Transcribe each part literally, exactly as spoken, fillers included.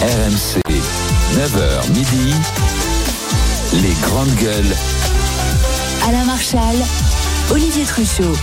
R M C, neuf heures midi, les grandes gueules. Alain Marchal, Olivier Truchot.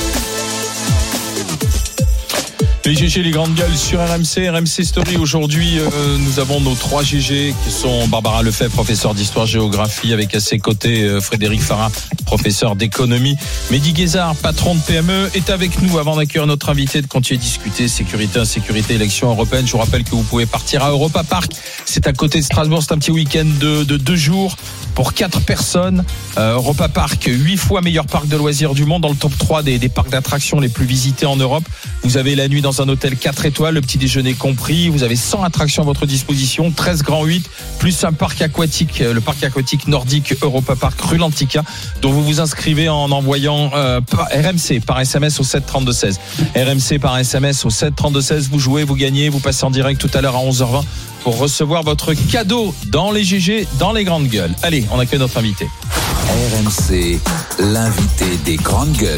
Les G G, les grandes gueules sur R M C, R M C Story. Aujourd'hui, euh, nous avons nos trois G G qui sont Barbara Lefebvre, professeur d'histoire-géographie, avec à ses côtés euh, Frédéric Farah, professeur d'économie. Mehdi Guézard, patron de P M E, est avec nous avant d'accueillir notre invité de continuer à discuter sécurité, insécurité, élections européennes. Je vous rappelle que vous pouvez partir à Europa Park. C'est à côté de Strasbourg. C'est un petit week-end de, de deux jours pour quatre personnes. Euh, Europa Park, huit fois meilleur parc de loisirs du monde, dans le top trois des, des parcs d'attractions les plus visités en Europe. Vous avez la nuit dans un hôtel quatre étoiles, le petit déjeuner compris. Vous avez cent attractions à votre disposition, treize grands huit, plus un parc aquatique, le parc aquatique nordique Europa Park rue Lantica, dont vous vous inscrivez en envoyant euh, R M C par S M S au sept trente-deux seize. R M C par S M S au sept trente-deux seize. Vous jouez, vous gagnez, vous passez en direct tout à l'heure à onze heures vingt pour recevoir votre cadeau dans les G G, dans les grandes gueules. Allez, on accueille notre invité. R M C, l'invité des grandes gueules.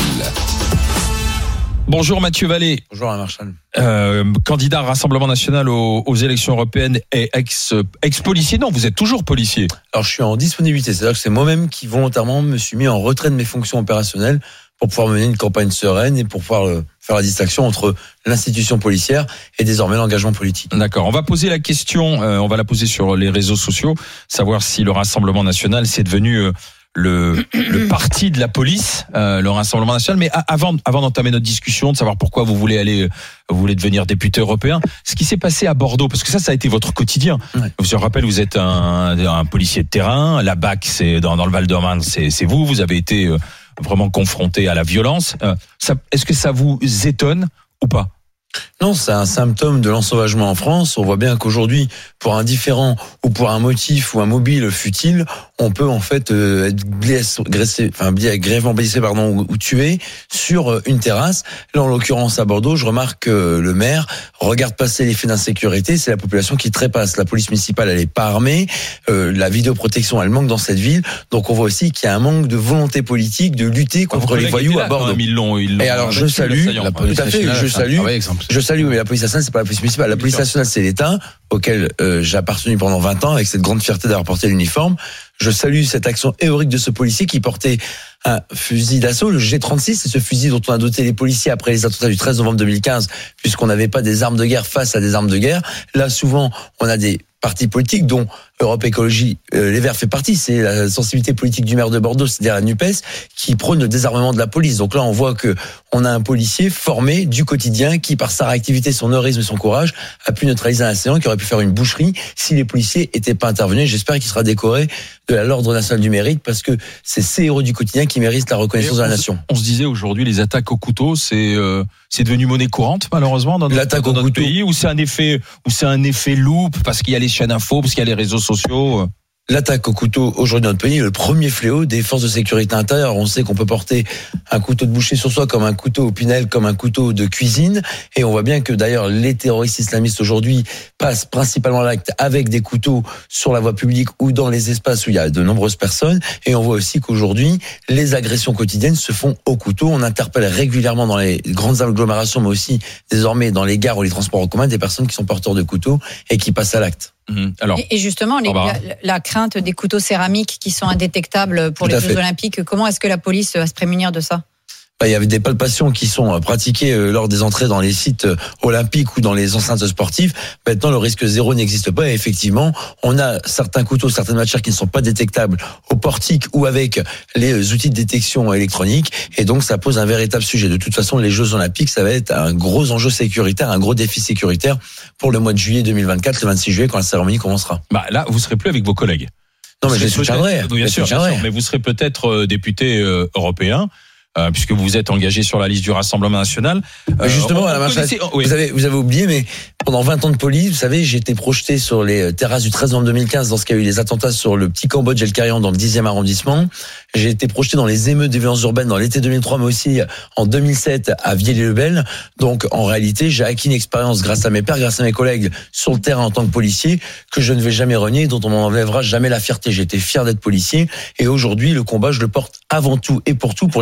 Bonjour Mathieu Vallée. Bonjour Alain Marchal. Euh, candidat Rassemblement National aux, aux élections européennes et ex, ex-policier. Non, vous êtes toujours policier. Alors je suis en disponibilité, c'est-à-dire que c'est moi-même qui volontairement me suis mis en retrait de mes fonctions opérationnelles pour pouvoir mener une campagne sereine et pour pouvoir euh, faire la distinction entre l'institution policière et désormais l'engagement politique. D'accord, on va poser la question, euh, on va la poser sur les réseaux sociaux, savoir si le Rassemblement National c'est devenu... Euh, Le, le parti de la police, euh, le Rassemblement National. Mais avant, avant d'entamer notre discussion, de savoir pourquoi vous voulez aller, vous voulez devenir député européen, ce qui s'est passé à Bordeaux, parce que ça, ça a été votre quotidien. Ouais. Je rappelle, vous êtes un, un policier de terrain. La B A C, c'est dans, dans le Val-de-Marne, c'est, c'est vous. Vous avez été vraiment confronté à la violence. Euh, ça, est-ce que ça vous étonne ou pas? Non, c'est un symptôme de l'ensauvagement en France. On voit bien qu'aujourd'hui, pour un différend ou pour un motif ou un mobile futile, on peut en fait euh, être blessé, gressé, enfin grièvement blessé pardon ou, ou tué sur une terrasse. Là, en l'occurrence à Bordeaux, je remarque que le maire regarde passer les faits d'insécurité. C'est la population qui trépasse. La police municipale, elle est pas armée. Euh, la vidéoprotection, elle manque dans cette ville. Donc, on voit aussi qu'il y a un manque de volonté politique de lutter contre les voyous à Bordeaux. Ils l'ont, ils l'ont Et alors, je salue, la police tout à fait, je salue, je salue, mais la police nationale, c'est pas la police municipale. La police nationale, c'est l'État auquel euh, j'ai appartenu pendant vingt ans avec cette grande fierté d'avoir porté l'uniforme. Je salue cette action héroïque de ce policier qui portait un fusil d'assaut, le G trente-six, c'est ce fusil dont on a doté les policiers après les attentats du treize novembre deux mille quinze, puisqu'on n'avait pas des armes de guerre face à des armes de guerre. Là, souvent, on a des partis politiques dont Europe Écologie euh, Les Verts fait partie, c'est la sensibilité politique du maire de Bordeaux, c'est-à-dire la NUPES, qui prône le désarmement de la police. Donc là, on voit que on a un policier formé du quotidien qui, par sa réactivité, son héroïsme et son courage, a pu neutraliser un assaillant qui aurait pu faire une boucherie si les policiers étaient pas intervenus. J'espère qu'il sera décoré de l'ordre national du mérite parce que c'est ces héros du quotidien qui méritent la reconnaissance de la nation. On se disait aujourd'hui, les attaques au couteau, c'est euh, c'est devenu monnaie courante malheureusement dans notre, dans notre pays, ou c'est un effet, ou c'est un effet loupe parce qu'il y a les chaînes info, parce qu'il y a les réseaux sociaux. L'attaque au couteau aujourd'hui dans notre pays est le premier fléau des forces de sécurité intérieure. On sait qu'on peut porter un couteau de boucher sur soi comme un couteau au Pinel, comme un couteau de cuisine. Et on voit bien que d'ailleurs les terroristes islamistes aujourd'hui passent principalement à l'acte avec des couteaux sur la voie publique ou dans les espaces où il y a de nombreuses personnes. Et on voit aussi qu'aujourd'hui les agressions quotidiennes se font au couteau. On interpelle régulièrement dans les grandes agglomérations, mais aussi désormais dans les gares ou les transports en commun, des personnes qui sont porteurs de couteaux et qui passent à l'acte. Mmh. Alors, et justement, les, la, la crainte des couteaux céramiques qui sont indétectables pour les Jeux Olympiques, comment est-ce que la police va se prémunir de ça ? Il y avait des palpations qui sont pratiquées lors des entrées dans les sites olympiques ou dans les enceintes sportives. Maintenant, le risque zéro n'existe pas. Et effectivement, on a certains couteaux, certaines matières qui ne sont pas détectables au portique ou avec les outils de détection électronique. Et donc, ça pose un véritable sujet. De toute façon, les Jeux Olympiques, ça va être un gros enjeu sécuritaire, un gros défi sécuritaire pour le mois de juillet deux mille vingt-quatre, le vingt-six juillet, quand la cérémonie commencera. Bah là, vous serez plus avec vos collègues. Non, mais je les soutiendrai. Bien sûr, bien sûr, mais vous serez peut-être euh, député euh, européen. Euh, puisque vous vous êtes engagé sur la liste du Rassemblement National. Euh, Justement, on, on Marchal, connaissait... oui. vous, avez, vous avez oublié, mais pendant vingt ans de police, vous savez, j'ai été projeté sur les terrasses du treize novembre deux mille quinze, dans ce qu'il y a eu les attentats sur le petit Cambodge et le Carian dans le dixième arrondissement. J'ai été projeté dans les émeutes des violences urbaines dans l'été deux mille trois, mais aussi en deux mille sept à Vielle-les-le-Bel. Donc, en réalité, j'ai acquis une expérience grâce à mes pairs, grâce à mes collègues sur le terrain en tant que policier, que je ne vais jamais renier, dont on m'enlèvera jamais la fierté. J'ai été fier d'être policier. Et aujourd'hui, le combat, je le porte avant tout et pour tout pour les policiers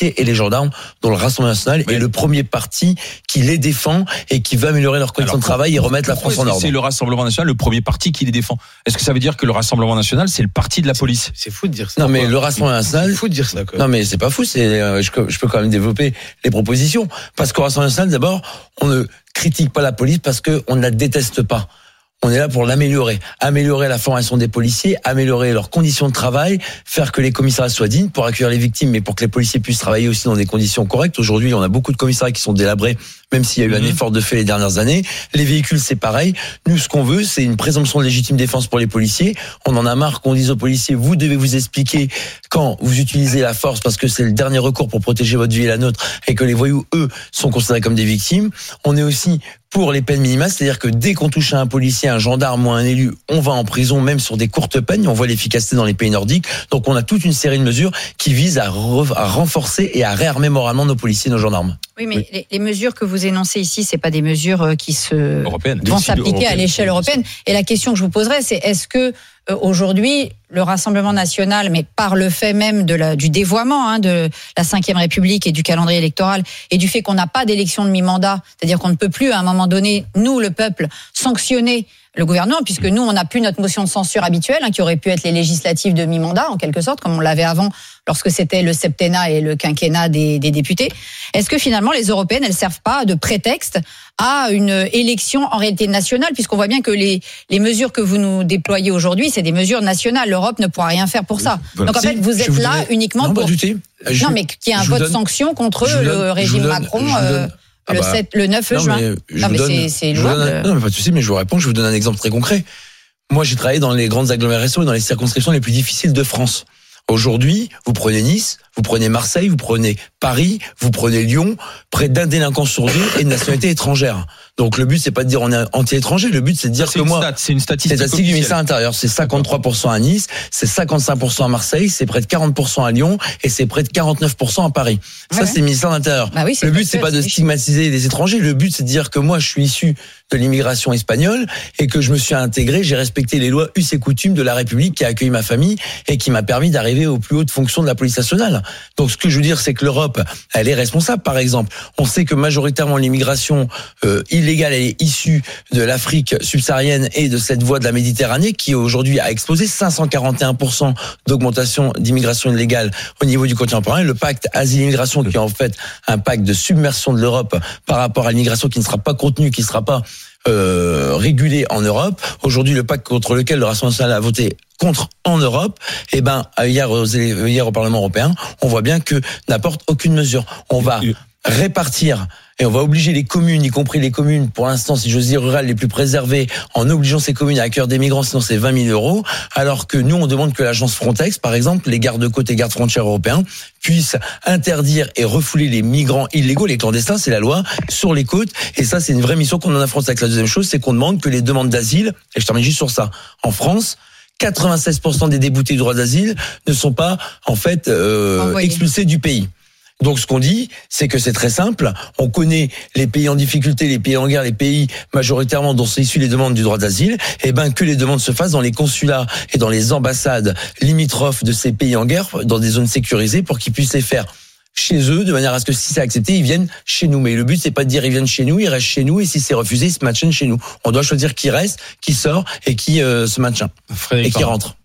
policiers et les gendarmes, dont le Rassemblement national oui. est le premier parti qui les défend et qui va améliorer leurs conditions Alors, de travail et remettre la France en ordre. C'est le Rassemblement national le premier parti qui les défend. Est-ce que ça veut dire que le Rassemblement national c'est le parti de la police ? C'est fou de dire ça. Non mais le Rassemblement national, c'est fou de dire ça. Quoi. Non mais c'est pas fou, c'est euh, je, je peux quand même développer les propositions parce qu'au Rassemblement national d'abord, on ne critique pas la police parce que on ne la déteste pas. On est là pour l'améliorer, améliorer la formation des policiers, améliorer leurs conditions de travail, faire que les commissariats soient dignes pour accueillir les victimes, mais pour que les policiers puissent travailler aussi dans des conditions correctes. Aujourd'hui, on a beaucoup de commissariats qui sont délabrés, même s'il y a eu un effort de fait les dernières années. Les véhicules, c'est pareil. Nous, ce qu'on veut, c'est une présomption de légitime défense pour les policiers. On en a marre qu'on dise aux policiers, vous devez vous expliquer quand vous utilisez la force parce que c'est le dernier recours pour protéger votre vie et la nôtre et que les voyous, eux, sont considérés comme des victimes. On est aussi pour les peines minimales, c'est-à-dire que dès qu'on touche à un policier, un gendarme ou un élu, on va en prison, même sur des courtes peines. On voit l'efficacité dans les pays nordiques. Donc on a toute une série de mesures qui visent à, re- à renforcer et à réarmer moralement nos policiers, nos gendarmes. Oui, mais oui. Les, les mesures que vous énoncez ici, c'est pas des mesures qui se européenne. vont s'appliquer européenne. à l'échelle européenne. Et la question que je vous poserai, c'est est-ce que euh, aujourd'hui le Rassemblement national, mais par le fait même de la, du dévoiement hein, de la cinquième République et du calendrier électoral et du fait qu'on n'a pas d'élection de mi-mandat, c'est-à-dire qu'on ne peut plus à un moment donné, nous le peuple, sanctionner le gouvernement, puisque nous, on n'a plus notre motion de censure habituelle, hein, qui aurait pu être les législatives de mi-mandat, en quelque sorte, comme on l'avait avant, lorsque c'était le septennat et le quinquennat des, des députés. Est-ce que finalement, les européennes, elles servent pas de prétexte à une élection en réalité nationale, puisqu'on voit bien que les, les mesures que vous nous déployez aujourd'hui, c'est des mesures nationales. L'Europe ne pourra rien faire pour ça. Voilà. Donc en fait, vous êtes vous là dirais... uniquement non, pour... Je... Non, mais qu'il y ait un vote donne... sanction contre le donne... régime donne... Macron... Ah le, bah, sept, le neuf non, juin. Mais non, mais donne, c'est, c'est louable. Un, non, mais pas de souci, mais je vous réponds, je vous donne un exemple très concret. Moi, j'ai travaillé dans les grandes agglomérations et dans les circonscriptions les plus difficiles de France. Aujourd'hui, vous prenez Nice, vous prenez Marseille, vous prenez Paris, vous prenez Lyon, près d'un délinquant sur deux est de nationalité étrangère. Donc le but, c'est pas de dire on est anti-étranger, le but c'est de dire c'est que moi... Stat, c'est une statistique, c'est statistique du ministère de l'Intérieur, c'est cinquante-trois pour cent à Nice, c'est cinquante-cinq pour cent à Marseille, c'est près de quarante pour cent à Lyon et c'est près de quarante-neuf pour cent à Paris. Ça, ouais. c'est le ministère de l'Intérieur. Bah oui, le but, c'est pas de stigmatiser les étrangers, le but, c'est de dire que moi, je suis issu de l'immigration espagnole et que je me suis intégré, j'ai respecté les lois us et coutumes de la République qui a accueilli ma famille et qui m'a permis d'arriver aux plus hautes fonctions de la police nationale. Donc ce que je veux dire, c'est que l'Europe, elle est responsable. Par exemple, on sait que majoritairement l'immigration euh, illégale, elle est issue de l'Afrique subsaharienne et de cette voie de la Méditerranée qui aujourd'hui a explosé cinq cent quarante et un pour cent d'augmentation d'immigration illégale au niveau du continent européen. Le pacte asile-immigration qui est en fait un pacte de submersion de l'Europe par rapport à l'immigration qui ne sera pas contenue, qui ne sera pas Euh, régulé en Europe. Aujourd'hui, le pacte contre lequel le Rassemblement national a voté contre en Europe, eh ben hier, hier au Parlement européen, on voit bien que n'apporte aucune mesure. On va répartir et on va obliger les communes, y compris les communes, pour l'instant, si j'ose dire, rurales les plus préservées, en obligeant ces communes à accueillir des migrants, sinon c'est vingt mille euros, alors que nous, on demande que l'agence Frontex, par exemple, les gardes-côtes et gardes-frontières européens, puissent interdire et refouler les migrants illégaux, les clandestins, c'est la loi, sur les côtes. Et ça, c'est une vraie mission qu'on en a Frontex. La deuxième chose, c'est qu'on demande que les demandes d'asile, et je termine juste sur ça, en France, quatre-vingt-seize pour cent des déboutés du droit d'asile ne sont pas, en fait, euh, expulsés du pays. Donc ce qu'on dit, c'est que c'est très simple. On connaît les pays en difficulté, les pays en guerre, les pays majoritairement dont sont issues les demandes du droit d'asile. Et ben que les demandes se fassent dans les consulats et dans les ambassades limitrophes de ces pays en guerre, dans des zones sécurisées, pour qu'ils puissent les faire chez eux, de manière à ce que si c'est accepté, ils viennent chez nous. Mais le but, c'est pas de dire ils viennent chez nous, ils restent chez nous, et si c'est refusé, ils se maintiennent chez nous. On doit choisir qui reste, qui sort et qui euh, se maintient Frédéric et qui rentre.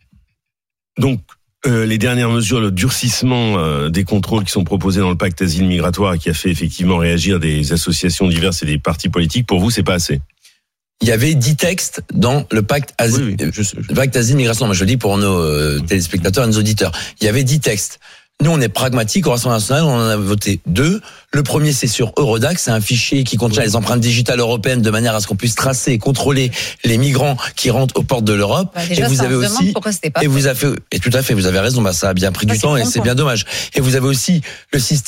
Donc Euh, les dernières mesures, le durcissement euh, des contrôles qui sont proposés dans le pacte asile migratoire, qui a fait effectivement réagir des associations diverses et des partis politiques, pour vous, c'est pas assez? Il y avait dix textes dans le pacte asile, oui, oui, je, je... le pacte asile migration. Moi, je le dis pour nos euh, téléspectateurs et nos auditeurs. Il y avait dix textes. Nous, on est pragmatique. Au Rassemblement national, on en a voté deux. Le premier, c'est sur Eurodac. C'est un fichier qui contient les empreintes digitales européennes de manière à ce qu'on puisse tracer et contrôler les migrants qui rentrent aux portes de l'Europe. Bah déjà, et vous ça avez aussi, pas et vous avez, et tout à fait, vous avez raison. Bah, ça a bien pris ça, du temps et c'est bien dommage. Et vous avez aussi le système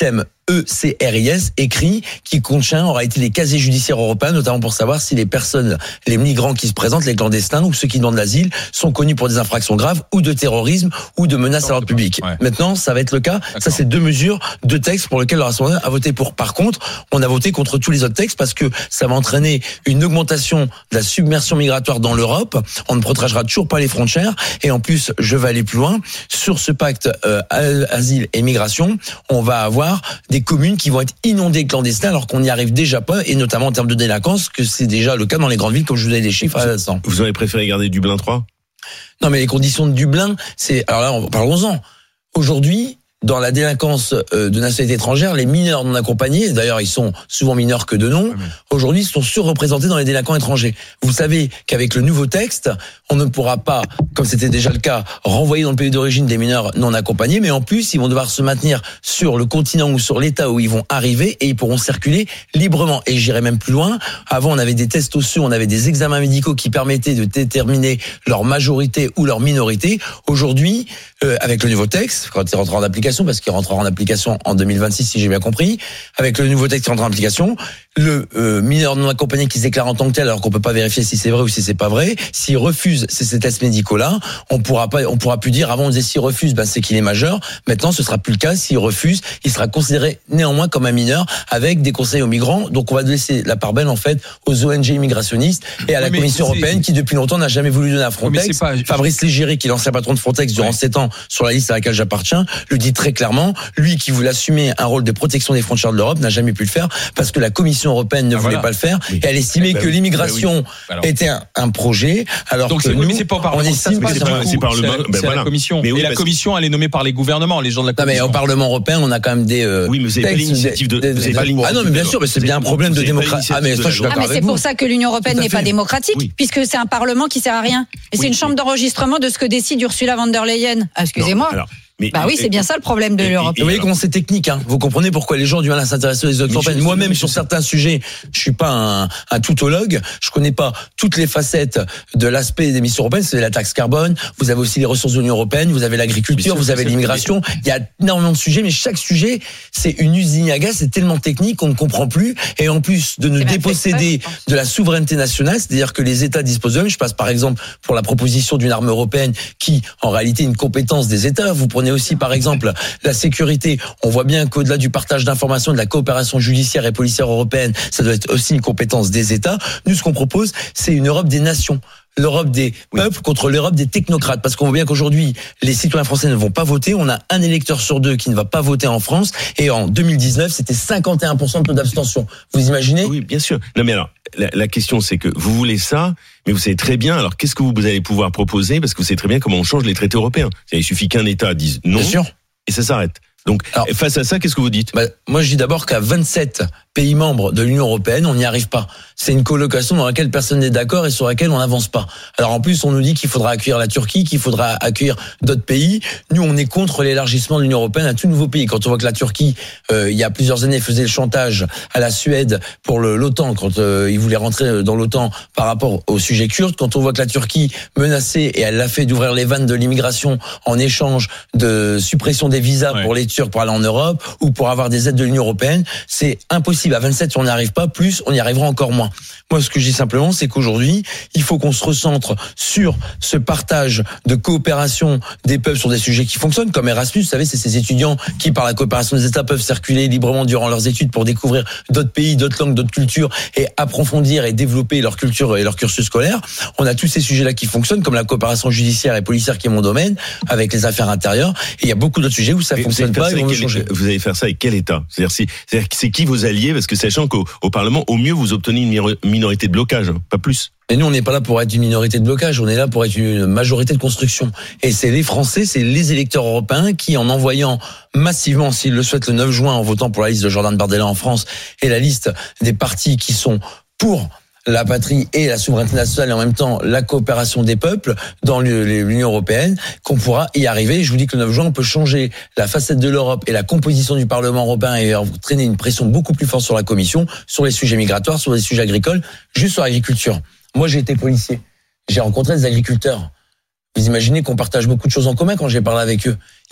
E C R I S, écrit, qui contient en réalité les casiers judiciaires européens, notamment pour savoir si les personnes, les migrants qui se présentent, les clandestins ou ceux qui demandent l'asile, sont connus pour des infractions graves ou de terrorisme ou de menaces à l'ordre public. Ouais. Maintenant, ça va être le cas. D'accord. Ça, c'est deux mesures, deux textes pour lesquels le Rassemblement a voté pour. Par contre, on a voté contre tous les autres textes parce que ça va entraîner une augmentation de la submersion migratoire dans l'Europe. On ne protégera toujours pas les frontières. Et en plus, je vais aller plus loin. Sur ce pacte euh, asile et migration, on va avoir des communes qui vont être inondées de clandestins alors qu'on n'y arrive déjà pas, et notamment en termes de délinquance, que c'est déjà le cas dans les grandes villes, comme je vous ai des chiffres à l'instant. Vous auriez préféré garder Dublin trois ? Non, mais les conditions de Dublin, c'est... Alors là, parlons-en. Aujourd'hui, dans la délinquance de nationalité étrangère, les mineurs non accompagnés, d'ailleurs ils sont souvent mineurs que de nom, aujourd'hui sont surreprésentés dans les délinquants étrangers. Vous savez qu'avec le nouveau texte, on ne pourra pas, comme c'était déjà le cas, renvoyer dans le pays d'origine des mineurs non accompagnés, mais en plus ils vont devoir se maintenir sur le continent ou sur l'état où ils vont arriver, et ils pourront circuler librement. Et j'irai même plus loin, avant on avait des tests osseux, on avait des examens médicaux qui permettaient de déterminer leur majorité ou leur minorité. Aujourd'hui, euh, avec le nouveau texte, quand il rentrera en application, parce qu'il rentrera en application en deux mille vingt-six, si j'ai bien compris, avec le nouveau texte qui rentrera en application, le euh, mineur non accompagné qui se déclare en tant que tel, alors qu'on peut pas vérifier si c'est vrai ou si c'est pas vrai, s'il refuse ces, ces tests médicaux-là, on pourra pas, on pourra plus dire, avant on disait s'il refuse, ben c'est qu'il est majeur. Maintenant, ce sera plus le cas. S'il refuse, il sera considéré néanmoins comme un mineur, avec des conseils aux migrants. Donc on va laisser la part belle en fait aux O N G immigrationnistes et à la oui, Commission européenne qui depuis longtemps n'a jamais voulu donner à Frontex. Pas... Fabrice Légéry, qui est l'ancien patron de Frontex durant ouais. sept ans sur la liste à laquelle j'appartiens, le dit très clairement. Lui qui voulait assumer un rôle de protection des frontières de l'Europe n'a jamais pu le faire parce que la Commission européenne ne ah, voulait voilà. pas le faire, oui. et elle estimait bah, que l'immigration bah, oui. Alors, était un, un projet, alors donc que c'est, nous, c'est pas par on estime que c'est, c'est, c'est par le ben voilà. la Commission. Mais oui, et la Commission, elle est nommée par les gouvernements, les gens de la Commission. Non, mais au Parlement européen, on a quand même des euh, oui, mais vous avez pas l'initiative de, de, de, de ah non, mais bien sûr, mais c'est bien un problème de démocratie. Ah mais ça, je suis d'accord avec vous. C'est pour ça que l'Union européenne n'est pas démocratique, puisque c'est un Parlement qui sert à rien. Et c'est une chambre d'enregistrement de ce que décide Ursula von der Leyen. Excusez-moi. Mais, bah oui, c'est bien ça le problème de l'Europe. Vous voyez comment c'est technique, hein. Vous comprenez pourquoi les gens ont du mal à s'intéresser aux élections européennes. Moi-même, sur certains sujets, je suis pas un, un toutologue. Je connais pas toutes les facettes de l'aspect des missions européennes. C'est la taxe carbone. Vous avez aussi les ressources de l'Union européenne. Vous avez l'agriculture. Vous avez l'immigration. Il y a énormément de sujets, mais chaque sujet, c'est une usine à gaz. C'est tellement technique qu'on ne comprend plus. Et en plus de nous déposséder de la souveraineté nationale, c'est-à-dire que les États disposent d'eux. Je passe par exemple pour la proposition d'une armée européenne qui, en réalité, est une compétence des États. Vous prenez aussi, par exemple, la sécurité. On voit bien qu'au-delà du partage d'informations, de la coopération judiciaire et policière européenne, ça doit être aussi une compétence des États. Nous, ce qu'on propose, c'est une Europe des nations. L'Europe des peuples contre l'Europe des technocrates. Parce qu'on voit bien qu'aujourd'hui, les citoyens français ne vont pas voter. On a un électeur sur deux qui ne va pas voter en France. Et en deux mille dix-neuf, c'était cinquante et un pour cent de taux d'abstention. Vous imaginez ? Oui, bien sûr. Non, mais alors, la, la question, c'est que vous voulez ça, mais vous savez très bien, alors qu'est-ce que vous allez pouvoir proposer ? Parce que vous savez très bien comment on change les traités européens. Il suffit qu'un État dise non. Bien sûr. Et ça s'arrête. Donc, alors, face à ça, qu'est-ce que vous dites ? bah, Moi, je dis d'abord qu'à vingt-sept pays membres de l'Union européenne, on n'y arrive pas. C'est une colocation dans laquelle personne n'est d'accord et sur laquelle on n'avance pas. Alors en plus, on nous dit qu'il faudra accueillir la Turquie, qu'il faudra accueillir d'autres pays. Nous, on est contre l'élargissement de l'Union européenne à tout nouveau pays. Quand on voit que la Turquie, euh, il y a plusieurs années, faisait le chantage à la Suède pour le, l'OTAN, quand euh, ils voulaient rentrer dans l'OTAN par rapport au sujet kurde, quand on voit que la Turquie menaçait, et elle l'a fait, d'ouvrir les vannes de l'immigration en échange de suppression des visas ouais. pour les Turcs pour aller en Europe ou pour avoir des aides de l'Union européenne, c'est impossible. À vingt-sept, si on n'y arrive pas, plus, on y arrivera encore moins. Moi, ce que je dis simplement, c'est qu'aujourd'hui, il faut qu'on se recentre sur ce partage de coopération des peuples sur des sujets qui fonctionnent, comme Erasmus. Vous savez, c'est ces étudiants qui, par la coopération des États, peuvent circuler librement durant leurs études pour découvrir d'autres pays, d'autres langues, d'autres cultures et approfondir et développer leur culture et leur cursus scolaire. On a tous ces sujets-là qui fonctionnent, comme la coopération judiciaire et policière qui est mon domaine, avec les affaires intérieures. Et il y a beaucoup d'autres sujets où ça ne fonctionne pas. Et on veut changer. Vous allez faire ça avec quel État ? C'est-à-dire, c'est, c'est-à-dire, c'est qui vos alliés ? Parce que sachant qu'au au Parlement, au mieux, vous obtenez une minorité de blocage, pas plus. Et nous, on n'est pas là pour être une minorité de blocage, on est là pour être une majorité de construction. Et c'est les Français, c'est les électeurs européens qui, en envoyant massivement, s'ils le souhaitent, le neuf juin, en votant pour la liste de Jordan Bardella en France et la liste des partis qui sont pour la patrie et la souveraineté nationale et en même temps la coopération des peuples dans l'Union européenne, qu'on pourra y arriver. Et je vous dis que le neuf juin, on peut changer la facette de l'Europe et la composition du Parlement européen et entraîner une pression beaucoup plus forte sur la Commission, sur les sujets migratoires, sur les sujets agricoles, juste sur l'agriculture. Moi, j'ai été policier. J'ai rencontré des agriculteurs. Vous imaginez qu'on partage beaucoup de choses en commun quand j'ai parlé avec eux.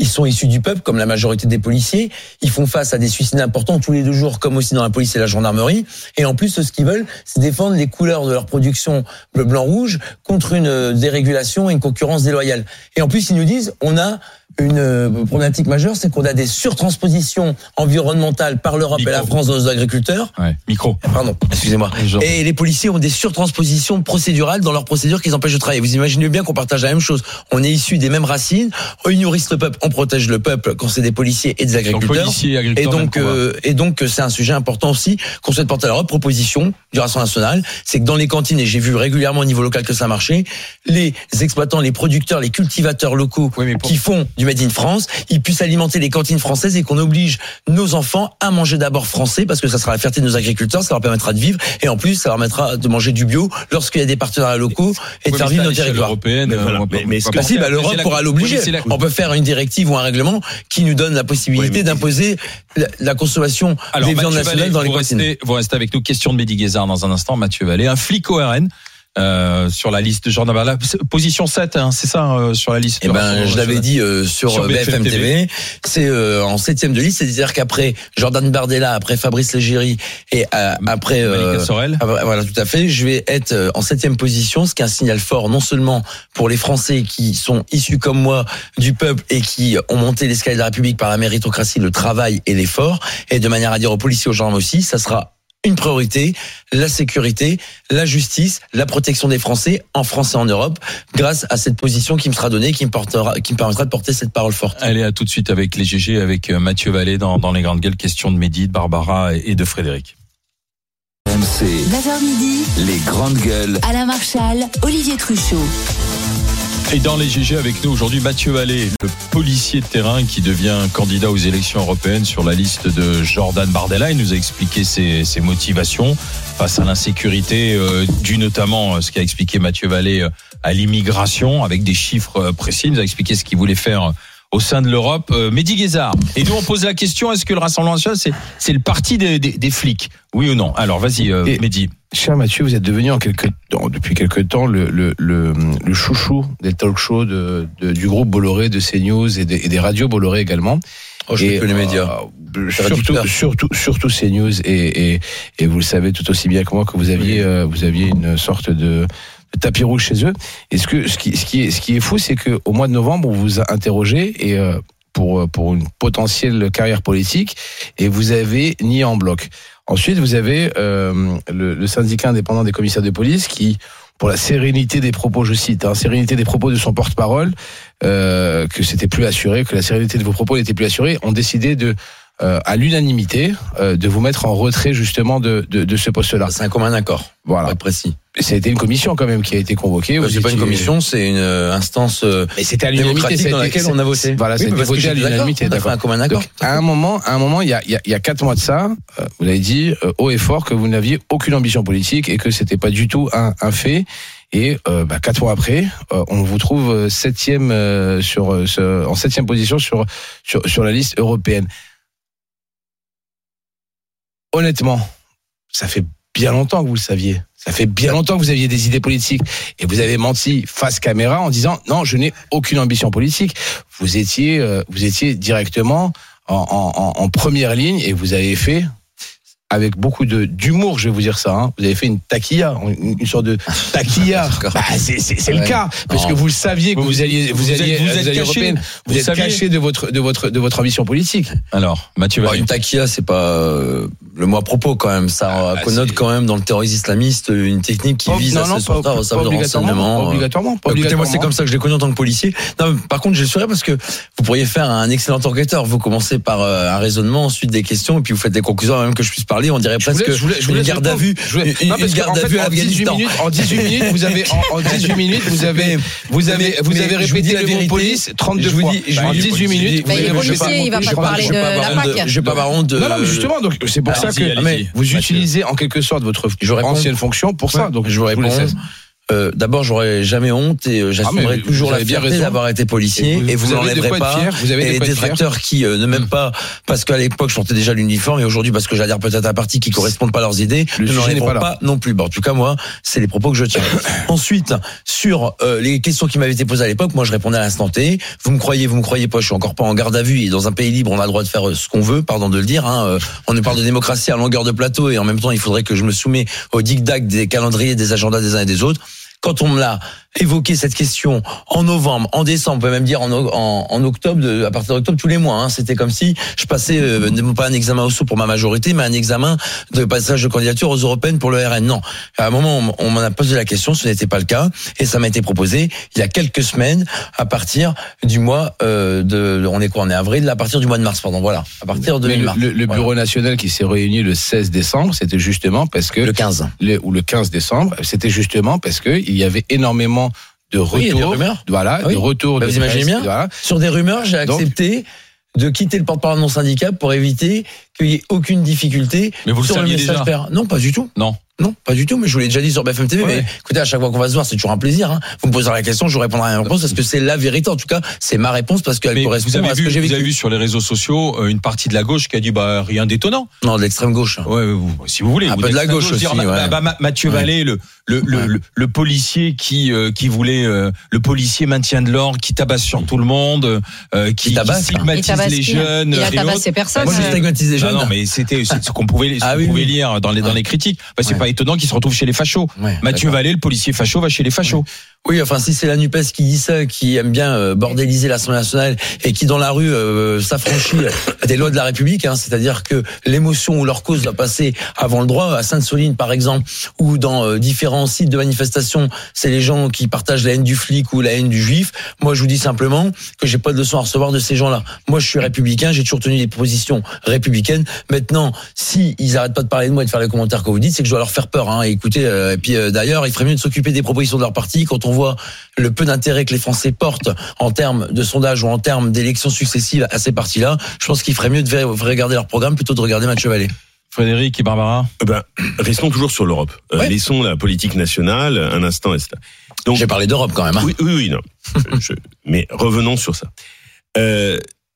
Ils sont issus du peuple, comme la majorité des policiers. Ils font face à des suicides importants tous les deux jours, comme aussi dans la police et la gendarmerie. Et en plus, ce qu'ils veulent, c'est défendre les couleurs de leur production bleu, blanc, rouge contre une dérégulation et une concurrence déloyale. Et en plus, ils nous disent, on a une problématique majeure, c'est qu'on a des surtranspositions environnementales par l'Europe Micro. Et la France dans nos agriculteurs. Ouais. Micro. Pardon, excusez-moi. Genre. Et les policiers ont des surtranspositions procédurales dans leurs procédures qui les empêchent de travailler. Vous imaginez bien qu'on partage la même chose. On est issus des mêmes racines. On nourrit le peuple, on protège le peuple quand c'est des policiers et des agriculteurs. Donc, policiers et agriculteurs. Et donc, euh, et donc, c'est un sujet important aussi qu'on souhaite porter à l'Europe. Proposition du Rassemblement national, c'est que dans les cantines, et j'ai vu régulièrement au niveau local que ça marchait, les exploitants, les producteurs, les cultivateurs locaux oui, pour... qui font du Made in France, ils puissent alimenter les cantines françaises et qu'on oblige nos enfants à manger d'abord français parce que ça sera la fierté de nos agriculteurs, ça leur permettra de vivre et en plus ça leur permettra de manger du bio lorsqu'il y a des partenariats locaux et oui, de faire vivre nos territoires. Européenne, mais, voilà. mais, mais ce que si, bah, l'Europe pourra l'obliger. Oui, on peut faire une directive ou un règlement qui nous donne la possibilité oui, d'imposer la, la consommation Alors, des viandes nationales Vallée, dans les cantines. Restez, vous restez avec nous. Question de Mehdi Guézard dans un instant. Mathieu Vallée, un flic O R N. Euh, sur la liste de Jordan Bardella, position sept, hein, c'est ça euh, sur la liste. Eh ben, je l'avais dit euh, sur, sur B F M T V. C'est euh, en septième de liste, c'est-à-dire qu'après Jordan Bardella, après Fabrice Leggeri et euh, après euh, Sorel. Voilà, tout à fait. Je vais être euh, en septième position, ce qui est un signal fort, non seulement pour les Français qui sont issus comme moi du peuple et qui ont monté l'escalier de la République par la méritocratie, le travail et l'effort, et de manière à dire aux policiers, aux gendarmes aussi, ça sera une priorité, la sécurité, la justice, la protection des Français en France et en Europe, grâce à cette position qui me sera donnée, qui me portera, qui me permettra de porter cette parole forte. Allez, à tout de suite avec les G G, avec Mathieu Vallée dans, dans les grandes gueules. Question de Mehdi, de Barbara et de Frédéric. R M C. neuf heures midi. Les grandes gueules. Alain Marchal, Olivier Truchot. Et dans les G G avec nous aujourd'hui Mathieu Vallée, le policier de terrain qui devient candidat aux élections européennes sur la liste de Jordan Bardella. Il nous a expliqué ses, ses motivations face à l'insécurité, euh, due notamment, ce qu'a expliqué Mathieu Vallée, euh, à l'immigration, avec des chiffres précis. Il nous a expliqué ce qu'il voulait faire au sein de l'Europe. Euh, Mehdi Guézard. Et nous on pose la question, est-ce que le Rassemblement national, c'est, c'est le parti des, des, des flics? Oui ou non? Alors vas-y euh, Mehdi. Cher Mathieu, vous êtes devenu en quelque temps, depuis quelque temps le, le, le, le chouchou des talk-shows de, de, du groupe Bolloré, de CNews et, de, et des radios Bolloré également. Oh, je et, les médias. Euh, surtout, surtout, surtout CNews et, et, et vous le savez tout aussi bien que moi que vous aviez, oui. euh, vous aviez une sorte de, de tapis rouge chez eux. Et ce que, ce qui, ce qui est, ce qui est fou, c'est que au mois de novembre, on vous a interrogé et euh, pour pour une potentielle carrière politique et vous avez nié en bloc. Ensuite, vous avez euh, le, le syndicat indépendant des commissaires de police qui, pour la sérénité des propos, je cite, hein, sérénité des propos de son porte-parole, euh, que c'était plus assuré, que la sérénité de vos propos n'était plus assurée, ont décidé de, euh, à l'unanimité, euh, de vous mettre en retrait justement de, de, de ce poste-là. C'est un commun accord. Voilà. Pas précis. Ça a été une commission quand même qui a été convoquée. C'est pas une commission, c'est une instance mais c'était à l'unanimité dans laquelle on a voté. Voilà, oui, c'était voté à l'unanimité. On a fait un commun accord. Donc, à un moment, à un moment, il y a, il y a, il y a quatre mois de ça, euh, vous avez dit euh, haut et fort que vous n'aviez aucune ambition politique et que c'était pas du tout un, un fait. Et euh, bah, quatre mois après, euh, on vous trouve septième euh, sur, euh, ce, en septième position sur, sur sur la liste européenne. Honnêtement, ça fait bien longtemps que vous le saviez. Ça fait bien longtemps que vous aviez des idées politiques et vous avez menti face caméra en disant non, je n'ai aucune ambition politique. Vous étiez, euh, vous étiez directement en, en, en première ligne et vous avez fait, avec beaucoup de d'humour, je vais vous dire ça, hein, vous avez fait une taquilla, une, une sorte de taquilla. Bah, c'est c'est, c'est ouais. le cas, parce que vous le saviez que vous, vous alliez, vous, vous alliez, vous, vous êtes caché, européenne, vous, vous êtes caché de votre de votre de votre ambition politique. Alors, Mathieu, bon, une taquilla, c'est pas euh, le mot à propos quand même. Ça ah, connote c'est... quand même dans le terrorisme islamiste une technique qui pas, vise non, à s'asseoir au service de renseignement. Pas obligatoirement. Pas Écoutez, moi, c'est comme ça que je l'ai connu en tant que policier. Non, par contre, je le saurais parce que vous pourriez faire un excellent enquêteur. Vous commencez par euh, un raisonnement, ensuite des questions, et puis vous faites des conclusions avant même que je puisse parler. On dirait presque je voulais, je voulais une garde à vue. Voulais... Une, non, parce une garde à vue à Afghanistan. En dix-huit minutes, vous avez en, en dix-huit minutes, vous avez vous avez vous avez répété le mot police trente-deux fois. En dix-huit minutes, vous avez policier, il va pas parler de la P A C. Je vais pas avoir honte de. Non, non, justement, donc c'est pour ça que vous utilisez en quelque sorte votre ancienne fonction pour ça. Donc je vous réponds. euh, d'abord, j'aurais jamais honte et euh, j'assumerai ah, toujours la fierté d'avoir été policier. Et vous, et vous, vous n'enlèverez pas. Vous avez et les détracteurs qui euh, ne m'aiment pas parce qu'à l'époque je portais déjà l'uniforme et aujourd'hui parce que j'adhère peut-être à un parti qui correspondent pas à leurs idées, le ne n'enlèveront pas, pas non plus. Bon, en tout cas, moi, c'est les propos que je tiens. Ensuite, sur euh, les questions qui m'avaient été posées à l'époque, moi, je répondais à l'instant T. Vous me croyez, vous me croyez pas. Je suis encore pas en garde à vue et dans un pays libre, on a le droit de faire ce qu'on veut. Pardon de le dire. Hein. On nous parle de démocratie à longueur de plateau et en même temps, il faudrait que je me soumets au dictat des calendriers, des agendas des uns et des autres. Quand on me l'a évoqué cette question en novembre, en décembre, on peut même dire en, en, en octobre, de, à partir d'octobre tous les mois. Hein, c'était comme si je passais euh, non pas un examen au saut pour ma majorité, mais un examen de passage de candidature aux européennes pour le R N. Non, à un moment on, on m'en a posé la question, ce n'était pas le cas, et ça m'a été proposé il y a quelques semaines à partir du mois euh, de, on est quoi, on est avril, à partir du mois de mars, pardon, voilà, à partir de mars. Le, le Bureau voilà. national qui s'est réuni le seize décembre, c'était justement parce que le quinze le, ou le quinze décembre, c'était justement parce que il y avait énormément de retours, oui, des rumeurs. Voilà, oui. de retours. Bah, de vous imaginez bien. Voilà. Sur des rumeurs, j'ai accepté Donc, de quitter le porte-parole de mon syndicat pour éviter qu'il y ait aucune difficulté. Mais vous sur le saviez déjà faire. Non, pas du tout. Non. Non, pas du tout, mais je vous l'ai déjà dit sur B F M T V, ouais. mais écoutez, à chaque fois qu'on va se voir, c'est toujours un plaisir, hein. Vous me poserez la question, je vous répondrai à la réponse parce que c'est la vérité. En tout cas, c'est ma réponse parce qu'elle mais correspond vous avez à ce vu, que j'ai vécu. Vous avez vu sur les réseaux sociaux une partie de la gauche qui a dit, bah, rien d'étonnant. Non, de l'extrême gauche. Ouais, vous, si vous voulez. Un vous peu de la gauche aussi, dire, ouais. bah, bah, bah, Mathieu ouais. Vallée, le, le, le, ouais. le, le policier qui, euh, qui voulait, euh, le policier maintien de l'ordre, qui tabasse sur tout le monde, euh, qui, qui, tabasse, qui stigmatise hein. les jeunes. Il a tabassé personne. Moi, je stigmatise les jeunes. Non, mais c'était ce qu'on pouvait, ce ah, qu'on oui, pouvait oui. lire dans les, dans les critiques. Bah, c'est pas étonnant qu'il se retrouve chez les fachos. Ouais, Mathieu d'accord. Vallée, le policier facho, va chez les fachos. Oui, enfin, si c'est la NUPES qui dit ça, qui aime bien euh, bordéliser l'Assemblée nationale et qui, dans la rue, euh, s'affranchit des lois de la République, hein, c'est-à-dire que l'émotion ou leur cause doit passer avant le droit, à Sainte-Soline, par exemple, ou dans euh, différents sites de manifestation, c'est les gens qui partagent la haine du flic ou la haine du juif. Moi, je vous dis simplement que j'ai pas de leçon à recevoir de ces gens-là. Moi, je suis républicain, j'ai toujours tenu des positions républicaines. Maintenant, si ils arrêtent pas de parler de moi et de faire les commentaires que vous dites, c'est que je dois leur faire peur, hein. Et écoutez, euh, et puis euh, d'ailleurs, il ferait mieux de s'occuper des propositions de leur parti quand on On voit le peu d'intérêt que les Français portent en termes de sondage ou en termes d'élections successives à ces partis-là. Je pense qu'il ferait mieux de regarder leur programme plutôt de regarder Mathieu Vallée. Frédéric et Barbara. Ben, restons toujours sur l'Europe. Euh, ouais. Laissons la politique nationale un instant. Et cetera. Donc, j'ai parlé d'Europe quand même. Hein. Oui, oui, oui, non. je, mais revenons sur ça. Euh,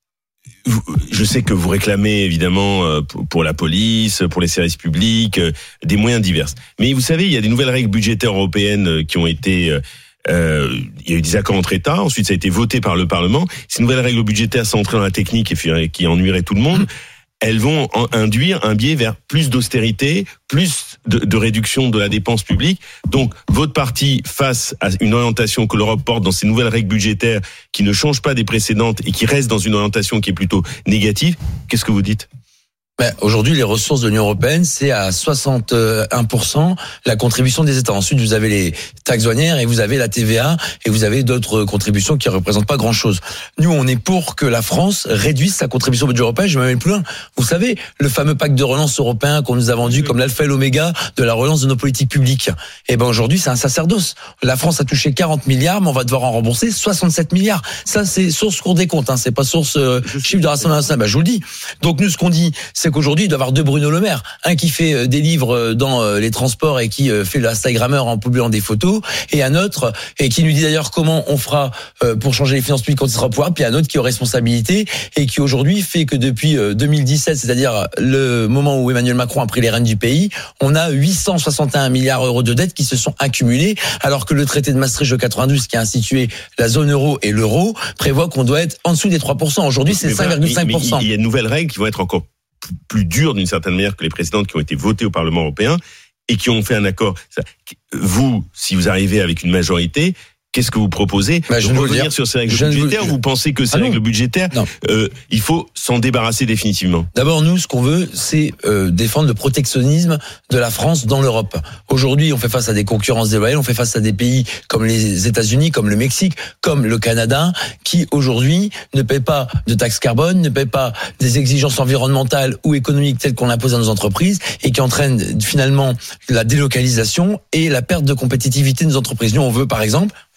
Je sais que vous réclamez évidemment pour la police, pour les services publics, des moyens divers. Mais vous savez, il y a des nouvelles règles budgétaires européennes qui ont été... Euh, il y a eu des accords entre États, ensuite ça a été voté par le Parlement. Ces nouvelles règles budgétaires sont entrées dans la technique et qui ennuieraient tout le monde. Elles vont induire un biais vers plus d'austérité, plus de, de réduction de la dépense publique. Donc, votre parti, face à une orientation que l'Europe porte dans ces nouvelles règles budgétaires qui ne changent pas des précédentes et qui restent dans une orientation qui est plutôt négative, qu'est-ce que vous dites ? Ben, aujourd'hui, les ressources de l'Union européenne, c'est à soixante et un pour cent la contribution des États. Ensuite, vous avez les taxes douanières et vous avez la T V A et vous avez d'autres contributions qui ne représentent pas grand-chose. Nous, on est pour que la France réduise sa contribution au budget européen. Je vais même plus loin. Vous savez, le fameux pacte de relance européen qu'on nous a vendu comme l'alpha et l'oméga de la relance de nos politiques publiques. Et ben aujourd'hui, c'est un sacerdoce. La France a touché quarante milliards, mais on va devoir en rembourser soixante-sept milliards. Ça, c'est source Cour des comptes. Hein. C'est pas source euh, chiffre de Rassemblement national. Ben, je vous le dis. Donc nous, ce qu'on dit, c'est qu'aujourd'hui, il doit y avoir deux Bruno Le Maire. Un qui fait des livres dans les transports et qui fait l'Instagrammeur en publiant des photos, et un autre, et qui nous dit d'ailleurs comment on fera pour changer les finances publiques quand il sera au pouvoir, puis un autre qui est aux responsabilités et qui aujourd'hui fait que depuis deux mille dix-sept, c'est-à-dire le moment où Emmanuel Macron a pris les rênes du pays, on a huit cent soixante et un milliards d'euros de dettes qui se sont accumulés, alors que le traité de Maastricht de quatre-vingt-douze qui a institué la zone euro et l'euro prévoit qu'on doit être en dessous des trois pour cent. Aujourd'hui, c'est cinq virgule cinq pour cent. Il y a de nouvelles règles qui vont être encore plus dures d'une certaine manière que les précédentes qui ont été votées au Parlement européen et qui ont fait un accord. Vous, si vous arrivez avec une majorité, qu'est-ce que vous proposez? bah, je de revenir dire. sur ces règles je budgétaires vous... vous pensez que ces ah règles budgétaires, euh, il faut s'en débarrasser définitivement? D'abord, nous, ce qu'on veut, c'est euh, défendre le protectionnisme de la France dans l'Europe. Aujourd'hui, on fait face à des concurrences déloyales, on fait face à des pays comme les États-Unis, comme le Mexique, comme le Canada, qui aujourd'hui ne paient pas de taxes carbone, ne paient pas des exigences environnementales ou économiques telles qu'on impose à nos entreprises et qui entraînent finalement la délocalisation et la perte de compétitivité de nos entreprises. Nous, on veut, par exemple,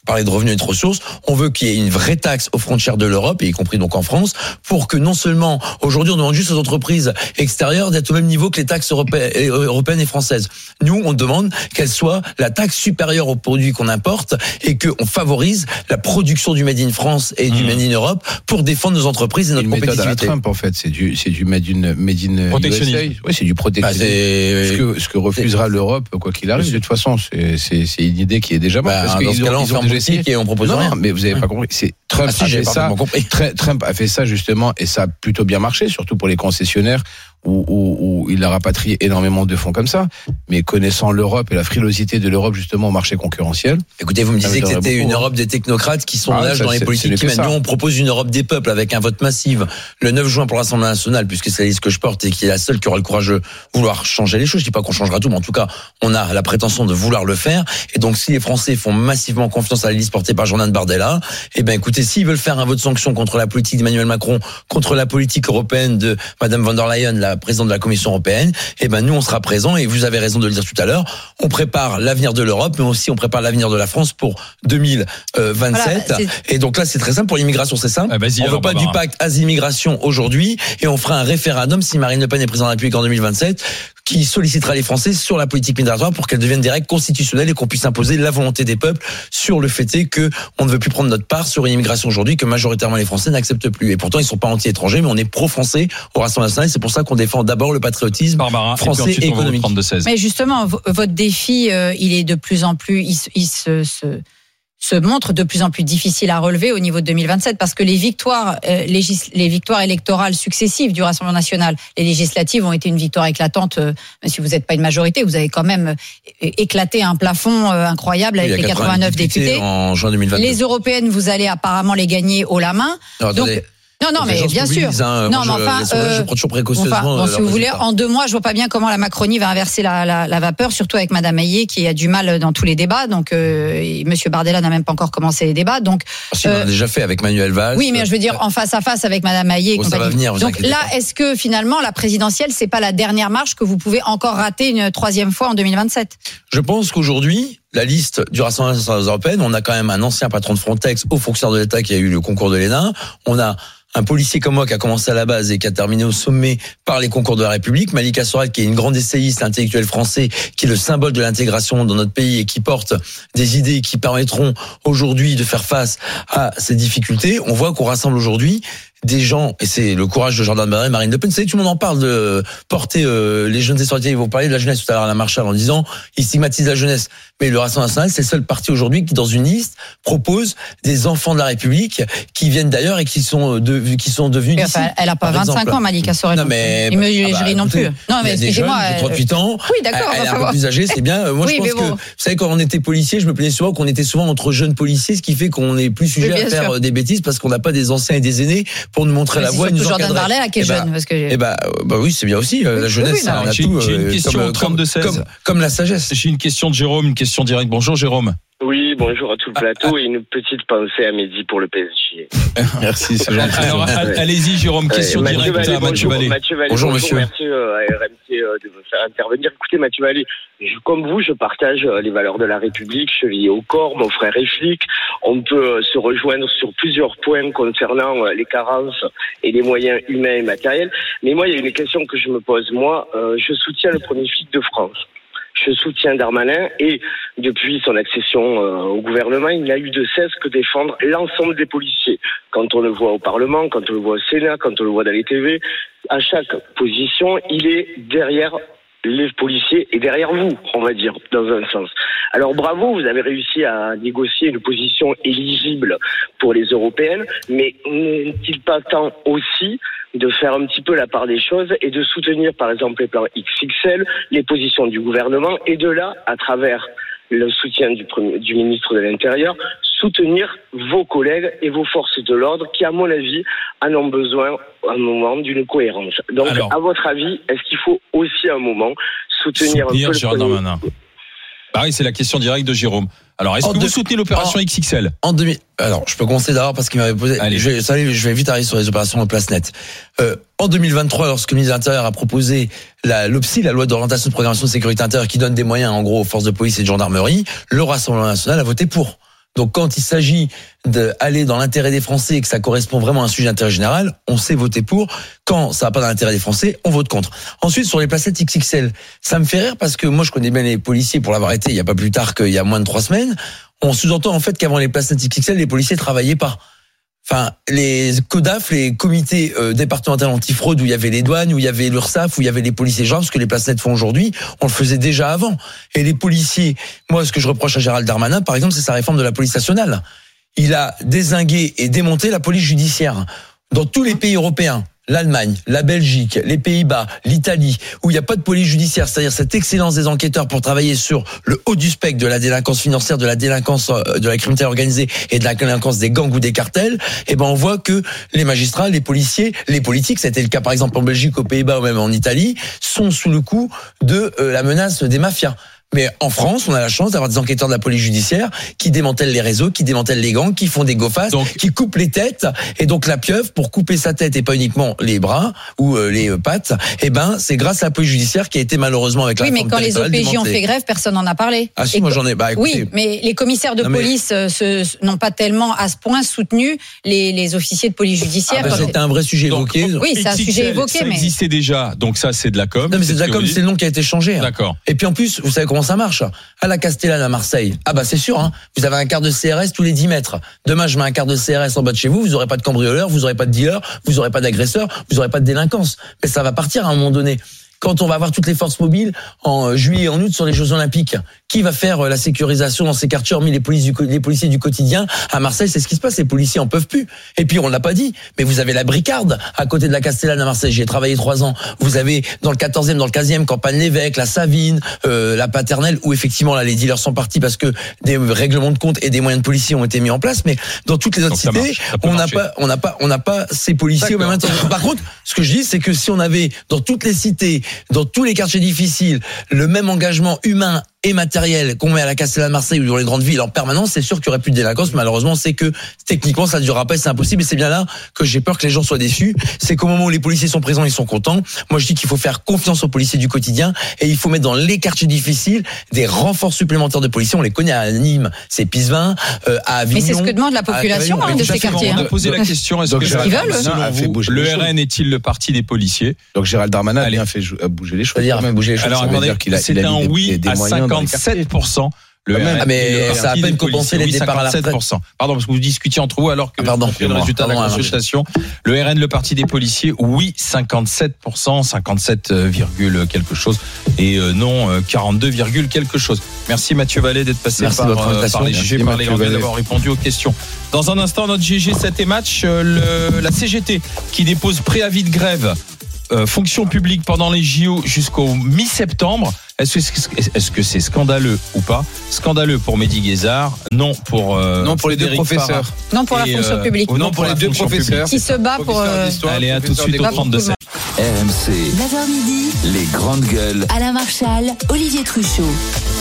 parler de revenus et de ressources. On veut qu'il y ait une vraie taxe aux frontières de l'Europe, et y compris donc en France, pour que non seulement, aujourd'hui, on demande juste aux entreprises extérieures d'être au même niveau que les taxes européennes et françaises. Nous, on demande qu'elle soit la taxe supérieure aux produits qu'on importe et qu'on favorise la production du Made in France et du mmh. Made in Europe pour défendre nos entreprises et notre compétitivité. Une méthode à la Trump, en fait. C'est du, c'est du Made in, made in protectionnisme. Oui, c'est du protectionnisme. Bah, c'est... Ce, que, ce que refusera c'est... l'Europe, quoi qu'il arrive. De toute façon, c'est, c'est, c'est une idée qui est déjà morte. Bah, parce dans qu'ils ce cas-là, ont, on fait un politique et on propose non, rien. Mais vous avez pas compris. C'est Trump ah, si, a fait ça. Très, Trump a fait ça justement, et ça a plutôt bien marché, surtout pour les concessionnaires où, où, où il a rapatrié énormément de fonds comme ça. Mais connaissant l'Europe et la frilosité de l'Europe justement au marché concurrentiel. Écoutez, vous me disiez que c'était une Europe des technocrates qui sont ah, là dans les politiques qui mènent. Nous, on propose une Europe des peuples avec un vote massif le neuf juin pour l'Assemblée nationale, puisque c'est la liste que je porte et qui est la seule qui aura le courage de vouloir changer les choses. Je dis pas qu'on changera tout, mais en tout cas, on a la prétention de vouloir le faire. Et donc, si les Français font massivement confiance à la liste portée par Jordan Bardella, eh ben, écoutez, s'ils veulent faire un vote sanction contre la politique d'Emmanuel Macron, contre la politique européenne de Madame von der Leyen, la présidente de la Commission européenne, eh ben, nous, on sera présents. Et vous avez raison de le dire tout à l'heure. On prépare l'avenir de l'Europe, mais aussi on prépare l'avenir de la France pour deux mille vingt-sept. Voilà, et donc là, c'est très simple. Pour l'immigration, c'est simple. Ah, on veut pas du pacte asile-immigration aujourd'hui, et on fera un référendum si Marine Le Pen est présidente de la République en deux mille vingt-sept, qui sollicitera les Français sur la politique migratoire pour qu'elle devienne des règles constitutionnelles et qu'on puisse imposer la volonté des peuples sur le fait que on ne veut plus prendre notre part sur une immigration aujourd'hui que majoritairement les Français n'acceptent plus. Et pourtant, ils sont pas anti-étrangers, mais on est pro-français au Rassemblement national. C'est pour ça qu'on défend d'abord le patriotisme Barbara, français et, et économique. Mais justement, votre défi, euh, il est de plus en plus, il, il se, se se montre de plus en plus difficile à relever au niveau de deux mille vingt-sept, parce que les victoires, euh, légis- les victoires électorales successives du Rassemblement national, les législatives ont été une victoire éclatante. Euh, même si vous n'êtes pas une majorité, vous avez quand même euh, éclaté un plafond euh, incroyable avec oui, les quatre-vingt-neuf députés. En juin deux mille vingt-deux. Les européennes, vous allez apparemment les gagner haut la main. Non, Donc, attendez. Non, non, mais bien sûr. Hein. Non, Moi, mais enfin, je, euh, je prends toujours précautionneusement. Enfin, bon, si vous voulez, en deux mois, je vois pas bien comment la Macronie va inverser la, la, la vapeur, surtout avec Madame Hayé qui a du mal dans tous les débats. Donc, euh, Monsieur Bardella n'a même pas encore commencé les débats. Donc, ah, si, euh, on l'a déjà fait avec Manuel Valls. Oui, mais je veux dire en face à face avec Madame Hayé. Oh, ça va venir. Donc là, pas. Est-ce que finalement la présidentielle, c'est pas la dernière marche que vous pouvez encore rater une troisième fois en deux mille vingt-sept? Je pense qu'aujourd'hui, la liste du Rassemblement national européen, on a quand même un ancien patron de Frontex, haut fonctionnaire de l'État qui a eu le concours de l'E N A. On a un policier comme moi qui a commencé à la base et qui a terminé au sommet par les concours de la République, Malika Sorel qui est une grande essayiste intellectuelle français, qui est le symbole de l'intégration dans notre pays et qui porte des idées qui permettront aujourd'hui de faire face à ces difficultés. On voit qu'on rassemble aujourd'hui des gens, et c'est le courage de Jordan Bardella et Marine Le Pen. Vous savez, tout le monde en parle de porter euh, les jeunes essentiels. Vous parliez de la jeunesse tout à l'heure à la Marshall en disant ils stigmatisent la jeunesse. Mais le Rassemblement national, c'est le seul parti aujourd'hui qui, dans une liste, propose des enfants de la République qui viennent d'ailleurs et qui sont de, qui sont devenus. Enfin, elle a pas vingt-cinq exemple. ans, Malika Sorel. Non mais il me ah bah, non plus. Non mais excusez-moi. J'ai trente-huit ans. Oui, d'accord. Elle est un peu plus âgée, c'est bien. Moi, oui, je pense bon. que vous savez, quand on était policier, je me plaignais souvent qu'on était souvent entre jeunes policiers, ce qui fait qu'on est plus sujet oui, à faire sûr. des bêtises parce qu'on n'a pas des anciens et des aînés pour nous montrer mais la voie. Jordan Bardella qui est jeune, parce que. Eh bah, bah oui, c'est bien aussi. La jeunesse, ça a tout. J'ai une question trente-deux seize. Comme la sagesse. J'ai une question de Jérôme, une question directe. Bonjour Jérôme. Oui, bonjour à tout le plateau ah, ah. et une petite pensée à Mehdi pour le P S G. Merci, c'est gentil. Alors, allez-y Jérôme, question euh, directe Vallée, à Mathieu Vallée. Mathieu Vallée. Bonjour, bonjour monsieur. Merci euh, à R M C euh, de me faire intervenir. Écoutez Mathieu Vallée, je, comme vous, je partage euh, les valeurs de la République, chevillé au corps, mon frère est flic. On peut euh, se rejoindre sur plusieurs points concernant euh, les carences et les moyens humains et matériels. Mais moi, il y a une question que je me pose. Moi, euh, je soutiens le premier flic de France. Je soutiens Darmanin et depuis son accession euh, au gouvernement, il n'a eu de cesse que défendre l'ensemble des policiers. Quand on le voit au Parlement, quand on le voit au Sénat, quand on le voit dans les T V, à chaque position, il est derrière les policiers et derrière vous, on va dire, dans un sens. Alors bravo, vous avez réussi à négocier une position éligible pour les européennes, mais n'est-il pas temps aussi de faire un petit peu la part des choses et de soutenir par exemple les plans X X L, les positions du gouvernement et de là, à travers le soutien du, premier, du ministre de l'Intérieur, soutenir vos collègues et vos forces de l'ordre qui, à mon avis, en ont besoin à un moment d'une cohérence. Donc, alors, à votre avis, est-ce qu'il faut aussi à un moment soutenir, soutenir un peu Gérard Darmanin. Ah oui, c'est la question directe de Jérôme. Alors, est-ce en que deux... vous soutenez l'opération en... X X L? En deux mille... Alors, je peux commencer d'abord parce qu'il m'avait posé. Allez. Je, vais, ça, je vais vite arriver sur les opérations en place nette. Euh, en deux mille vingt-trois, lorsque le ministre de l'Intérieur a proposé la, l'O P S I, la loi d'orientation de programmation de sécurité intérieure, qui donne des moyens, en gros, aux forces de police et de gendarmerie, le Rassemblement national a voté pour. Donc quand il s'agit d'aller dans l'intérêt des Français et que ça correspond vraiment à un sujet d'intérêt général, on sait voter pour. Quand ça va pas dans l'intérêt des Français, on vote contre. Ensuite, sur les placettes X X L, ça me fait rire parce que moi je connais bien les policiers pour l'avoir été il y a pas plus tard qu'il y a moins de trois semaines. On sous-entend en fait qu'avant les placettes X X L, les policiers travaillaient pas. Enfin, les CODAF, les comités euh, départementaux antifraude où il y avait les douanes, où il y avait l'URSSAF, où il y avait les policiers genres, ce que les placettes font aujourd'hui, on le faisait déjà avant. Et les policiers, moi, ce que je reproche à Gérald Darmanin, par exemple, c'est sa réforme de la police nationale. Il a dézingué et démonté la police judiciaire. Dans tous les pays européens, l'Allemagne, la Belgique, les Pays-Bas, l'Italie, où il n'y a pas de police judiciaire, c'est-à-dire cette excellence des enquêteurs pour travailler sur le haut du spectre de la délinquance financière, de la délinquance de la criminalité organisée et de la délinquance des gangs ou des cartels, eh ben on voit que les magistrats, les policiers, les politiques, c'était le cas par exemple en Belgique, aux Pays-Bas ou même en Italie, sont sous le coup de la menace des mafias. Mais en France, on a la chance d'avoir des enquêteurs de la police judiciaire qui démantèlent les réseaux, qui démantèlent les gangs, qui font des go-fast, donc, qui coupent les têtes. Et donc la pieuvre, pour couper sa tête et pas uniquement les bras ou euh, les pattes, eh ben c'est grâce à la police judiciaire qui a été malheureusement avec la oui, mais quand les O P J ont fait grève, personne n'en a parlé. Ah si, et moi j'en ai. Bah, écoutez, oui, mais les commissaires de non, mais... police euh, se, n'ont pas tellement à ce point soutenu les, les officiers de police judiciaire. Ah bah, c'était un vrai sujet donc, évoqué. Oui, c'est un sujet évoqué, ça mais ça existait déjà. Donc ça, c'est de la com. Non, mais c'est de la com, c'est le nom qui a été changé. Hein. D'accord. Et puis en plus, vous savez comment ça marche. À la Castellane à Marseille, ah bah c'est sûr, hein, vous avez un quart de C R S tous les dix mètres. Demain, je mets un quart de C R S en bas de chez vous, vous aurez pas de cambrioleurs, vous aurez pas de dealers, vous aurez pas d'agresseurs, vous aurez pas de délinquance. Mais ça va partir à un moment donné. Quand on va avoir toutes les forces mobiles en juillet et en août sur les Jeux Olympiques, qui va faire la sécurisation dans ces quartiers hormis les, polices du, les policiers du quotidien? À Marseille, c'est ce qui se passe, les policiers en peuvent plus. Et puis on l'a pas dit, mais vous avez la Bricarde à côté de la Castellane à Marseille. J'y ai travaillé trois ans. Vous avez dans le quatorzième, dans le quinzième, Campagne-l'Évêque, la Savine, euh, la Paternelle, où effectivement là les dealers sont partis parce que des règlements de compte et des moyens de policiers ont été mis en place. Mais dans toutes les autres cités, marche, on n'a pas, on n'a pas, on n'a pas ces policiers au même temps. Par contre, ce que je dis, c'est que si on avait dans toutes les cités, dans tous les quartiers difficiles, le même engagement humain et matériel qu'on met à la Castellane Marseille ou dans les grandes villes en permanence, c'est sûr qu'il y aurait plus de délinquance. Malheureusement, c'est que techniquement, ça ne durera pas et c'est impossible. Et c'est bien là que j'ai peur que les gens soient déçus. C'est qu'au moment où les policiers sont présents, ils sont contents. Moi, je dis qu'il faut faire confiance aux policiers du quotidien et il faut mettre dans les quartiers difficiles des renforts supplémentaires de policiers. On les connaît à Nîmes, c'est Pisevin, euh, à Avignon. Mais c'est ce que demande la population hein, de ces quartiers. On a posé la question, est-ce donc, que Gérald Darmanin, selon vous, le R N est-il le parti des policiers? Donc Gérald Darmanin a bien fait bouger les choses. C'est-à-dire même bouger les choses. Alors attendez, c'est un oui à cinquante-sept pour cent. Le R N, ah mais ça a à peine compensé les départs à la retraite. Pardon, parce que vous discutiez entre vous alors que ah pardon, le résultat de la consultation. Le R N, le parti des policiers, oui, cinquante-sept pour cent, cinquante-sept, quelque chose, et non, quarante-deux, quelque chose. Merci Mathieu Vallée d'être passé Merci par, euh, par les G G, par les Grands, d'avoir répondu aux questions. Dans un instant, notre G G sept et match, le, la C G T qui dépose préavis de grève. Euh, fonction publique pendant les J O jusqu'au mi-septembre. Est-ce que, est-ce que c'est scandaleux ou pas? Scandaleux pour Mehdi Guézard, non pour euh, non pour les deux professeurs, Farah. Non pour la fonction euh, publique, non, non pour, pour les deux professeurs qui se bat pour. Euh, Allez, à tout de suite au trente-deux sept. R M C. neuf heures midi. Les grandes gueules. Alain Marchal, Olivier Truchot.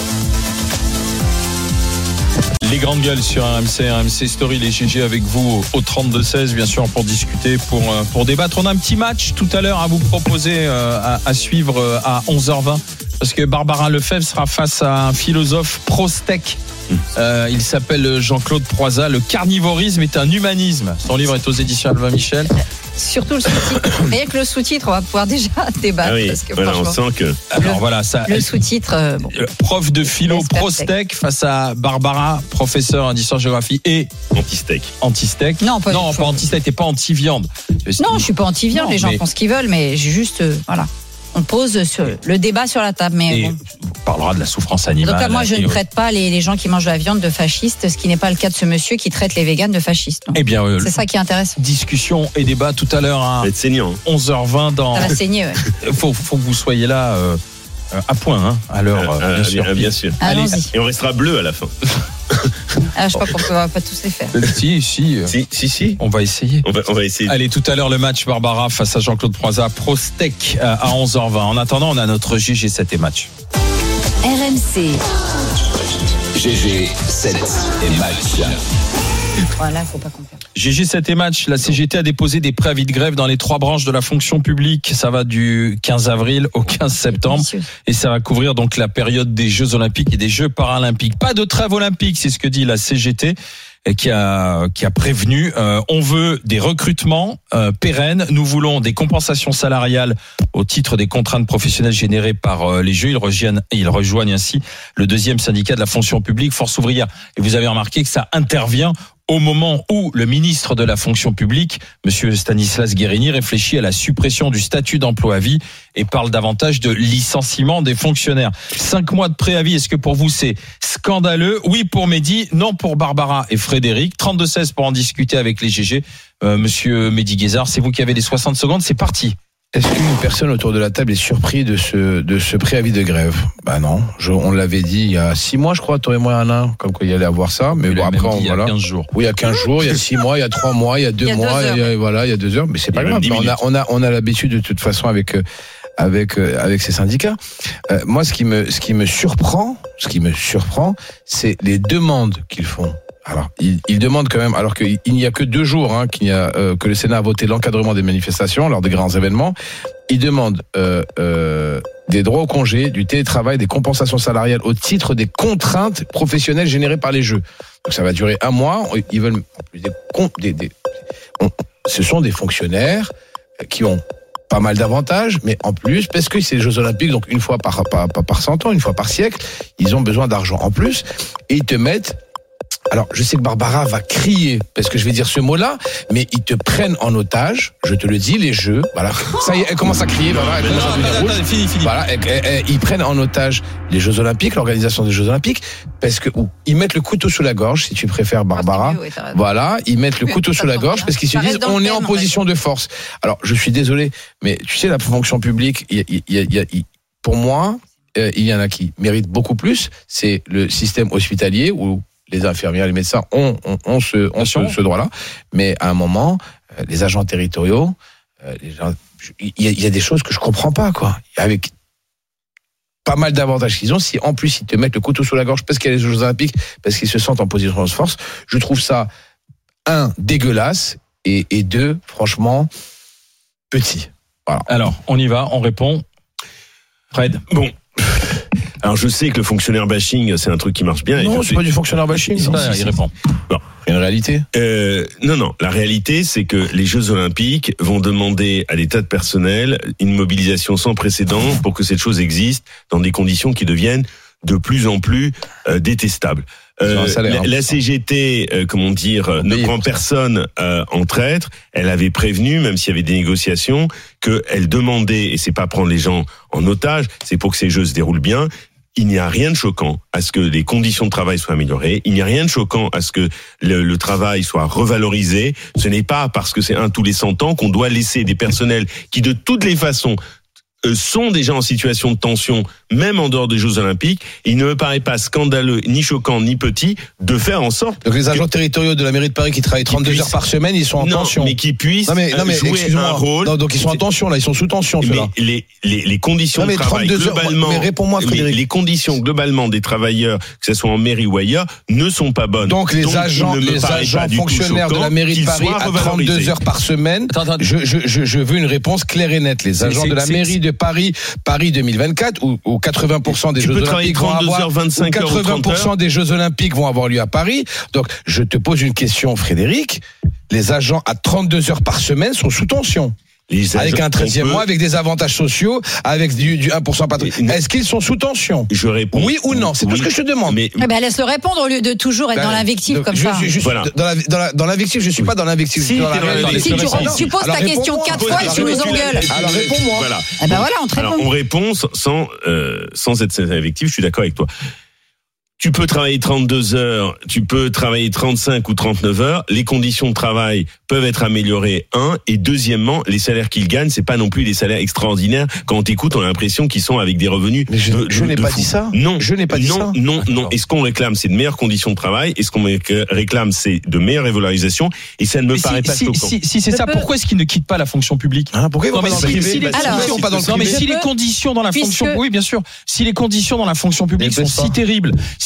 Les grandes gueules sur R M C, R M C Story, les G G avec vous au trente-deux seize, bien sûr, pour discuter, pour, pour débattre. On a un petit match tout à l'heure à vous proposer, à, à suivre à onze heures vingt, parce que Barbara Lefebvre sera face à un philosophe pro-steak. Euh, il s'appelle Jean-Claude Proizat. Le carnivorisme est un humanisme. Son livre est aux éditions Albin Michel. Surtout le sous-titre. Rien que le sous-titre, on va pouvoir déjà débattre. Ah oui, parce que voilà, on sent que. Alors le, voilà, ça. Le sous-titre. Euh, bon. Prof de philo pro-steak face à Barbara, professeur d'histoire-géographie et anti-steak. Anti-steak. Non, pas, non, pas anti-steak, t'es pas anti-viande. Non, je suis pas anti-viande. Non, les gens mais... font ce qu'ils veulent, mais j'ai juste, euh, voilà. On pose sur le débat sur la table, mais bon. On parlera de la souffrance animale. Donc là, moi, je ne traite pas les, les gens qui mangent de la viande de fascistes, ce qui n'est pas le cas de ce monsieur qui traite les véganes de fascistes. Eh bien, euh, c'est ça qui est intéressant. Discussion et débat tout à l'heure à onze heures vingt dans. Ça va saigner, ouais. faut, faut que vous soyez là euh, à point, hein, à l'heure, euh, bien, euh, sûr. bien, bien sûr. Allez. Et on restera bleu à la fin. Ah, je crois qu'on ne va pas tous les faire. Si, si, si, si, si. On va essayer. On va, on va essayer. Allez, tout à l'heure, le match Barbara face à Jean-Claude Proizat, Pro Steak à onze heures vingt. En attendant, on a notre G G sept et match. R M C. G G sept et match. Voilà, faut pas qu'on perde. G G sept et match, la C G T a déposé des préavis de grève dans les trois branches de la fonction publique. Ça va du quinze avril au quinze septembre et ça va couvrir donc la période des Jeux Olympiques et des Jeux Paralympiques. Pas de trêve olympique, c'est ce que dit la C G T. Qui a qui a prévenu. Euh, on veut des recrutements euh, pérennes. Nous voulons des compensations salariales au titre des contraintes professionnelles générées par euh, les Jeux. Ils rejoignent, ils rejoignent ainsi le deuxième syndicat de la fonction publique, Force ouvrière. Et vous avez remarqué que ça intervient au moment où le ministre de la fonction publique, monsieur Stanislas Guérini, réfléchit à la suppression du statut d'emploi à vie et parle davantage de licenciement des fonctionnaires. Cinq mois de préavis, est-ce que pour vous c'est scandaleux? Oui pour Mehdi, non pour Barbara et Frédéric. trente-deux seize pour en discuter avec les G G. Euh, monsieur Mehdi Guézard, c'est vous qui avez les soixante secondes, c'est parti. Est-ce qu'une personne autour de la table est surpris de ce de ce préavis de grève? Bah non, je, on l'avait dit il y a six mois, je crois, toi et moi, Alain, comme qu'il y allait avoir ça. Mais bon, après, on, il y a voilà. quinze jours. Oui, il y a quinze jours, il y a six mois, il y a trois mois, il y a deux il y a mois, deux il y a, voilà, il y a deux heures. Mais c'est pas grave. On a on a on a l'habitude de toute façon avec avec avec ces syndicats. Euh, moi, ce qui me ce qui me surprend, ce qui me surprend, c'est les demandes qu'ils font. Alors, il, il demande quand même, alors qu'il n'y a que deux jours hein, qu'il y a, euh, que le Sénat a voté l'encadrement des manifestations lors des grands événements, il demande euh, euh, des droits au congé, du télétravail, des compensations salariales au titre des contraintes professionnelles générées par les Jeux. Donc ça va durer un mois. Ils veulent des, des, des on, ce sont des fonctionnaires qui ont pas mal d'avantages, mais en plus, parce que c'est les Jeux Olympiques, donc une fois par, par, par, par cent ans, une fois par siècle, ils ont besoin d'argent en plus, et ils te mettent. Alors, je sais que Barbara va crier, parce que je vais dire ce mot-là, mais ils te prennent en otage, je te le dis, les Jeux, voilà. Ça y est, elle commence à crier, voilà, elle commence à devenir rouge. Fini, fini. Voilà, elle, elle, elle, ils prennent en otage les Jeux Olympiques, l'organisation des Jeux Olympiques, parce que, ou, ils mettent le couteau sous la gorge, si tu préfères, Barbara. Oui, voilà, ils mettent le couteau sous la gorge, parce qu'ils se disent, on est en position de force. Alors, je suis désolé, mais tu sais, la fonction publique, il y a, il y a, il y a, pour moi, euh, il y en a qui méritent beaucoup plus, c'est le système hospitalier, où les infirmières, les médecins ont, ont, ont ce, ont ce, ce droit-là. Mais à un moment, euh, les agents territoriaux, euh, les gens, il y, y a des choses que je comprends pas, quoi. Avec pas mal d'avantages qu'ils ont, si en plus ils te mettent le couteau sous la gorge parce qu'il y a les Jeux Olympiques, parce qu'ils se sentent en position de force, je trouve ça, un, dégueulasse, et, et deux, franchement, petit. Voilà. Alors, on y va, on répond. Fred. Bon. Alors je sais que le fonctionnaire bashing, c'est un truc qui marche bien. Non, c'est sais... pas du fonctionnaire bashing. Non, il répond. Bon. Il y a une réalité. Euh, non, non. La réalité, c'est que les Jeux Olympiques vont demander à des tas de personnel une mobilisation sans précédent pour que cette chose existe dans des conditions qui deviennent de plus en plus euh, détestables. Euh, salaire, la, la C G T, euh, comment dire, euh, ne prend personne euh, en traître. Elle avait prévenu, même s'il y avait des négociations, qu'elle demandait, et c'est pas prendre les gens en otage, c'est pour que ces jeux se déroulent bien. Il n'y a rien de choquant à ce que les conditions de travail soient améliorées. Il n'y a rien de choquant à ce que le, le travail soit revalorisé. Ce n'est pas parce que c'est un tous les cent ans qu'on doit laisser des personnels qui, de toutes les façons, sont déjà en situation de tension, même en dehors des Jeux Olympiques. Il ne me paraît pas scandaleux, ni choquant, ni petit, de faire en sorte... Donc les agents que, territoriaux de la mairie de Paris qui travaillent trente-deux puissent, heures par semaine, ils sont en non, tension. mais qui puissent non mais, non mais, jouer un rôle... Non, donc ils sont en tension, là, ils sont sous tension, ceux-là. Mais les, les, les conditions non, mais de travail, globalement... Mais réponds-moi, Frédéric. Les conditions, globalement, des travailleurs, que ce soit en mairie ou ailleurs, ne sont pas bonnes. Donc les donc, agents, les agents fonctionnaires de la mairie de Paris à trente-deux heures par semaine, attends, attends. Je, je, je, je veux une réponse claire et nette. Les agents de la mairie de Paris, Paris deux mille vingt-quatre, où, où quatre-vingts pour cent des tu Jeux Olympiques vont avoir, où quatre-vingts pour cent des Jeux Olympiques vont avoir lieu à Paris. Donc, je te pose une question, Frédéric. Les agents à trente-deux heures par semaine sont sous tension. Avec un treizième mois, avec des avantages sociaux, avec du, du un pour cent patron. Est-ce qu'ils sont sous tension? Je réponds. Oui ou non? C'est oui, tout ce que je te demande. Mais, mais ben laisse-le répondre au lieu de toujours être ben, dans l'invective comme je, ça. Je, je, voilà. Dans la, dans la, dans l'invective, je suis oui. pas dans l'invective. Si, dans la dans si tu, tu poses ta question quatre fois et tu nous engueules. Alors réponds-moi. Voilà. Eh ben voilà, on te répond. Alors on répond sans, euh, sans être invective, je suis d'accord avec toi. Tu peux travailler trente-deux heures, tu peux travailler trente-cinq ou trente-neuf heures. Les conditions de travail peuvent être améliorées, un. Et deuxièmement, les salaires qu'ils gagnent, c'est pas non plus des salaires extraordinaires. Quand on t'écoute, on a l'impression qu'ils sont avec des revenus Mais je, de, je de, n'ai de pas fou. dit ça. Non. Je n'ai pas dit non, ça. Non, non, non. Et ce qu'on réclame, c'est de meilleures conditions de travail. Et ce qu'on réclame, c'est de meilleures révalorisations. Et ça ne me mais paraît si, pas si, choquant. Si, si c'est ça, pourquoi est-ce qu'ils ne quittent pas la fonction publique? Hein, pourquoi ils vont non, pas dans si, le privé si les Alors, conditions, pas dans le non, mais privé. si les conditions dans la fonction, oui, bien sûr. Si les conditions dans la fonction publique sont si terribles,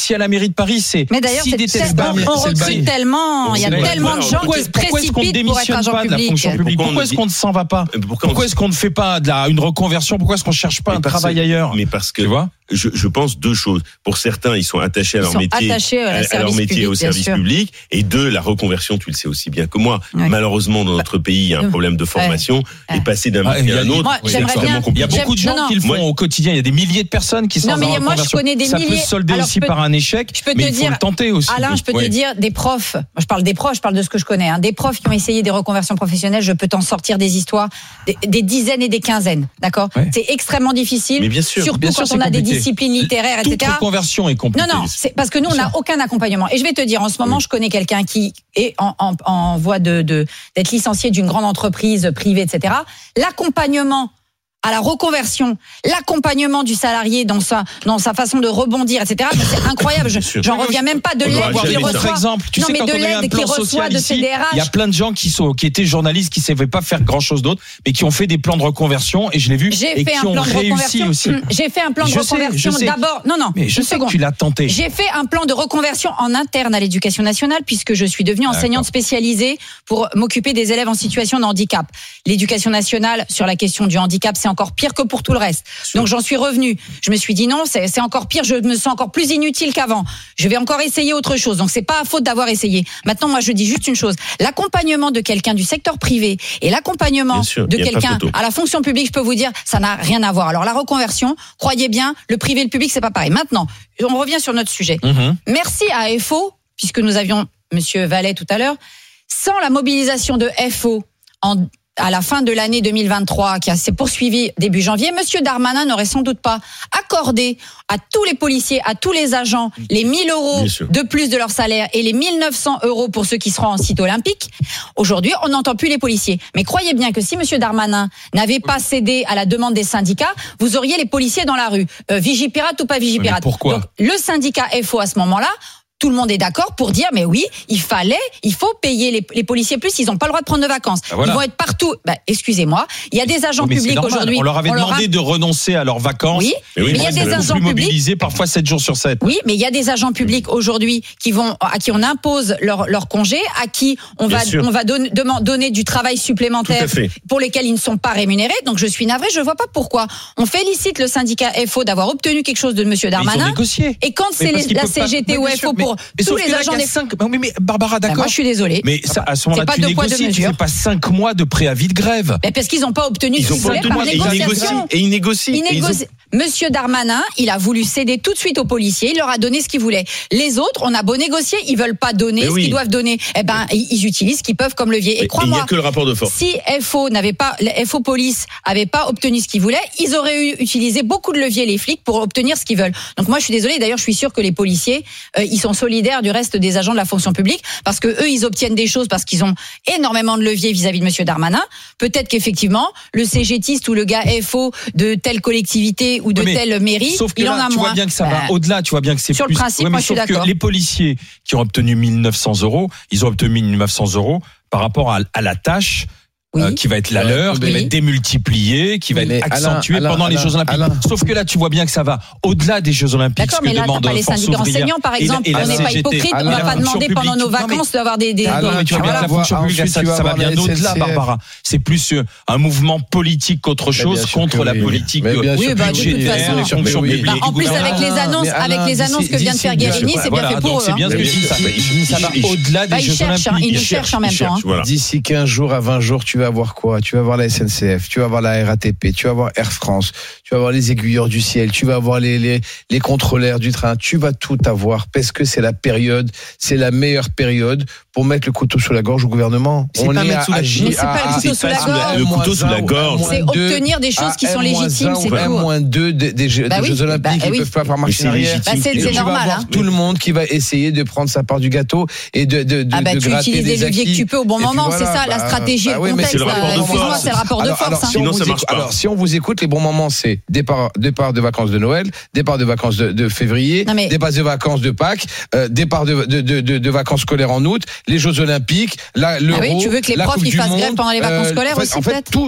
si à la mairie de Paris, c'est mais d'ailleurs, si c'est détestable, on, on recrute tellement, il y a tellement de gens pourquoi, qui se pourquoi est-ce qu'on ne précipitent pour être démissionne agent pas de la public. fonction publique? Pourquoi, Pourquoi est-ce qu'on ne s'en va pas? Pourquoi, pourquoi est-ce qu'on ne fait pas de la, une reconversion? Pourquoi est-ce qu'on ne cherche pas mais un parce, travail ailleurs? Mais parce que tu vois je, je pense deux choses. Pour certains, ils sont attachés à Ils leur sont métier, attachés à, à leur métier public, au service sûr. public. Et deux, la reconversion, tu le sais aussi bien que moi. Ouais. Malheureusement, dans notre pays, il y a un problème de formation. Ouais. Et passer d'un Ah, métier il y a- à un autre, moi, c'est j'aimerais extrêmement bien- Il y a compliqué. beaucoup de gens Non, non. qui le font Moi- au quotidien. Il y a des milliers de personnes qui sont Non, mais dans la moi, je reconversion. connais des Ça milliers. peut se solder Alors, aussi je peux- par un échec, je peux te mais il faut dire, le tenter aussi. Alain, je peux Ouais. te dire des profs. Moi, je parle des profs, je parle de ce que je connais. Hein, des profs qui ont essayé des reconversions professionnelles. Je peux t'en sortir des histoires, des, des dizaines et des quinzaines. D'accord. Ouais. C'est extrêmement difficile. Mais bien sûr, surtout bien sûr, quand c'est on a des compliqué. disciplines littéraires, et Toute cetera. reconversion est compliquée. Non, non, c'est parce que nous, on n'a aucun accompagnement. Et je vais te dire, en ce moment, je connais quelqu'un qui est en, en, en voie de, de, d'être licencié d'une grande entreprise privée, et cetera. L'accompagnement à la reconversion, l'accompagnement du salarié dans sa, dans sa façon de rebondir, et cetera. Mais c'est incroyable. Je, sûr. j'en reviens même pas de On l'aide aura qu'il jamais ça. reçoit. Par exemple, tu non, sais, mais quand de on a eu un l'aide plan qu'il reçoit social de ici, C D R H. il y a plein de gens qui sont, qui étaient journalistes, qui ne savaient pas faire grand chose d'autre, mais qui ont fait des plans de reconversion, et je l'ai vu, J'ai et fait qui un ont plan de réussi reconversion. aussi. J'ai fait un plan de Je sais, reconversion je sais. d'abord. Non, non. Mais je une sais seconde. que tu l'as tenté. J'ai fait un plan de reconversion en interne à l'éducation nationale puisque je suis devenue enseignante spécialisée pour m'occuper des élèves en situation de handicap. L'éducation nationale, sur la question du handicap, c'est encore pire que pour tout le reste. Donc j'en suis revenue. Je me suis dit non, c'est, c'est encore pire, je me sens encore plus inutile qu'avant. Je vais encore essayer autre chose. Donc c'est pas à faute d'avoir essayé. Maintenant, moi je dis juste une chose. L'accompagnement de quelqu'un du secteur privé et l'accompagnement Bien sûr, de y a pas quelqu'un photo. à la fonction publique, je peux vous dire, ça n'a rien à voir. Alors la reconversion, croyez bien, le privé et le public, c'est pas pareil. Maintenant, on revient sur notre sujet. Mhm. Merci à F O, puisque nous avions Monsieur Vallet tout à l'heure. Sans la mobilisation de F O en, à la fin de l'année deux mille vingt-trois, qui a, s'est poursuivie début janvier, Monsieur Darmanin n'aurait sans doute pas accordé à tous les policiers, à tous les agents, les mille euros Bien sûr. de plus de leur salaire et les mille neuf cents euros pour ceux qui seront en site olympique. Aujourd'hui, on n'entend plus les policiers. Mais croyez bien que si Monsieur Darmanin n'avait pas cédé à la demande des syndicats, vous auriez les policiers dans la rue. Euh, Vigipirate ou pas Vigipirate. Mais pourquoi ? Donc, le syndicat F O à ce moment-là, tout le monde est d'accord pour dire, mais oui, il fallait, il faut payer les, les policiers plus, ils n'ont pas le droit de prendre de vacances. Ah, voilà. Ils vont être partout. Bah, excusez-moi, il y a des agents Mais c'est publics normal. aujourd'hui. On leur avait on leur demandé a- de renoncer à leurs vacances. Oui, Mais oui, mais il y a moi, des c'est agents plus publics. mobilisés parfois sept jours sur sept. Oui, mais il y a des agents publics aujourd'hui qui vont, à qui on impose leur, leur congé, à qui on Bien va, sûr. on va don- deman- donner du travail Tout supplémentaire à fait. pour lesquels ils ne sont pas rémunérés. Donc je suis navrée, je vois pas pourquoi. On félicite le syndicat F O d'avoir obtenu quelque chose de Monsieur Mais ils ont Darmanin. négocié. Et quand Mais c'est parce les- qu'ils la peuvent pas- C G T ou Mais bien F O sûr, pour mais tous sauf les que là, agents il y a des... cinq- Mais, mais Barbara, Ben, d'accord. moi, je suis désolée. Mais ça, à ce moment-là, C'est tu pas deux poids, deux négocies, tu mesures. fais pas cinq mois de préavis de grève. Ben, parce qu'ils n'ont pas obtenu Ils ce ont qu'ils pas voulaient obtenu par et ils négocient. négociation. Et ils négocient. Il Et ils ont- négocie. Monsieur Darmanin, il a voulu céder tout de suite aux policiers. Il leur a donné ce qu'ils voulaient. Les autres, on a beau négocier, ils veulent pas donner Mais ce oui. qu'ils doivent donner. Eh ben, ils ils utilisent ce qu'ils peuvent comme levier. Et Et il n'y crois-moi, a que le rapport de force. si F O n'avait pas, le F O Police avait pas obtenu ce qu'ils voulaient, ils auraient eu, utilisé beaucoup de leviers, les flics, pour obtenir ce qu'ils veulent. Donc moi, je suis désolée. D'ailleurs, je suis sûre que les policiers, euh, ils sont solidaires du reste des agents de la fonction publique parce que eux, ils obtiennent des choses parce qu'ils ont énormément de leviers vis-à-vis de Monsieur Darmanin. Peut-être qu'effectivement, le CGTiste ou le gars F O de telle collectivité ou de Mais telle mairie, Sauf que il là, en a tu moins. vois bien que ça Ben, va au-delà, tu vois bien que c'est sur le plus. principe, Ouais, mais moi, je suis sauf que d'accord. les policiers qui ont obtenu mille neuf cents euros, ils ont obtenu mille neuf cents euros par rapport à, à la tâche. Oui. euh, qui va être la Ouais, leur, qui mais- va être démultipliée, qui va Mais être Alain, accentuée Alain, pendant les Alain, Jeux Olympiques. Alain. Sauf que là, tu vois bien que ça va au-delà des Jeux Olympiques. D'accord, ce que mais là, t'as demande pas les Force syndicats ouvrière enseignants, par et la- exemple. et la On n'est pas C G T. hypocrite, on Alain, va pas la demander fonction pendant nos publique. Non, mais- vacances d'avoir des. des Ah non, mais tu vois bien voilà. que la fonction publique, Ensuite, ça, tu vas ça va avoir la bien au-delà, S N C F. Barbara. C'est plus euh, un mouvement politique qu'autre Mais bien chose sûr contre que la oui. politique Mais bien Oui, sûr bah, que de oui. toute façon. Bien sûr, fonction mais oui. publique. Bah, en plus, gouvernement. avec les annonces, Mais avec Alain, les annonces d'ici- que vient de d'ici faire deux- Guérini, c'est bien Voilà, fait donc pour eux. c'est bien hein. ce que Mais je dis, ça, il- il- ça va il- au-delà Bah, des ils Jeux cherchent, hein, Olympiques. ils nous Ils cherchent en même ils temps. hein. cherchent, voilà. D'ici quinze jours à vingt jours, tu vas avoir quoi? Tu vas avoir la S N C F, tu vas avoir la R A T P, tu vas avoir Air France, tu vas avoir les aiguilleurs du ciel, tu vas avoir les, les, les contrôleurs du train, tu vas tout avoir parce que c'est la période, c'est la meilleure période pour mettre le couteau sous la gorge au gouvernement. C'est On pas est mettre à sous la- agir Mais c'est pas à- le couteau à- sous la à- gorge. à Le couteau sous la un, gorge. à C'est moins deux, obtenir des choses à qui sont un légitimes, moins un c'est ou un tout. moins deux des, des Jeux, Bah des oui, Jeux Olympiques, bah, ils oui. peuvent pas faire Mais marche c'est en arrière. légitime. Bah, c'est- Et c'est tu vas normal, avoir hein. tout le monde qui va essayer de prendre sa part du gâteau et de, de, de, Ah bah de tu gratter utilises les des leviers acquis. que tu peux au bon Et puis moment, voilà, c'est ça la bah, stratégie et bah le oui, mais contexte. c'est le rapport de Excuse-moi, force. c'est le rapport de Alors, force. alors, hein. si on Sinon, vous ça marche écoute- pas. alors, si on vous écoute, les bons moments, c'est départ, départ de vacances de Noël, départ de vacances de, de février, Non, mais- départ de vacances de Pâques, euh, départ de, de, de, de, de vacances scolaires en août, les Jeux Olympiques, la, l'Euro, Ah oui, tu veux que les la profs, Coupe ils du fassent Monde, grève pendant les vacances euh, scolaires en fait, aussi, en fait, peut-être tout.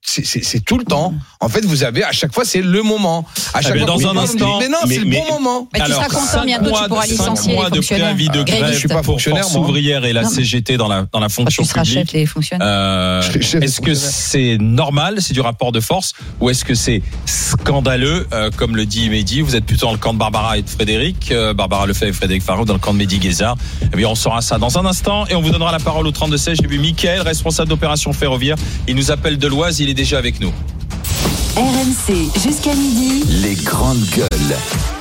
c'est, c'est, c'est tout le temps. En fait, vous avez à chaque fois, c'est le moment. À chaque eh fois, dans un instant, mais non, mais, c'est mais, le bon moment. Mais tu seras content bientôt, tu pourras licencier les fonctionnaires. cinq mois de préavis de grève, je suis pas fonctionnaire, pour Force ouvrière et la non, C G T dans la dans la fonction tu seras publique. Chef les fonctionnaires. Euh, est-ce que c'est normal, c'est du rapport de force, ou est-ce que c'est scandaleux, euh, comme le dit Mehdi? Vous êtes plutôt dans le camp de Barbara et de Frédéric, euh, Barbara Lefebvre et Frédéric Farou dans le camp de Mehdi Guézard. Eh bien, on saura ça dans un instant et on vous donnera la parole au trente-deux seize. J'ai vu Mickaël, responsable d'opération ferroviaire. Il nous appelle de l'Oise, il est déjà avec nous. R M C jusqu'à midi. Les grandes gueules.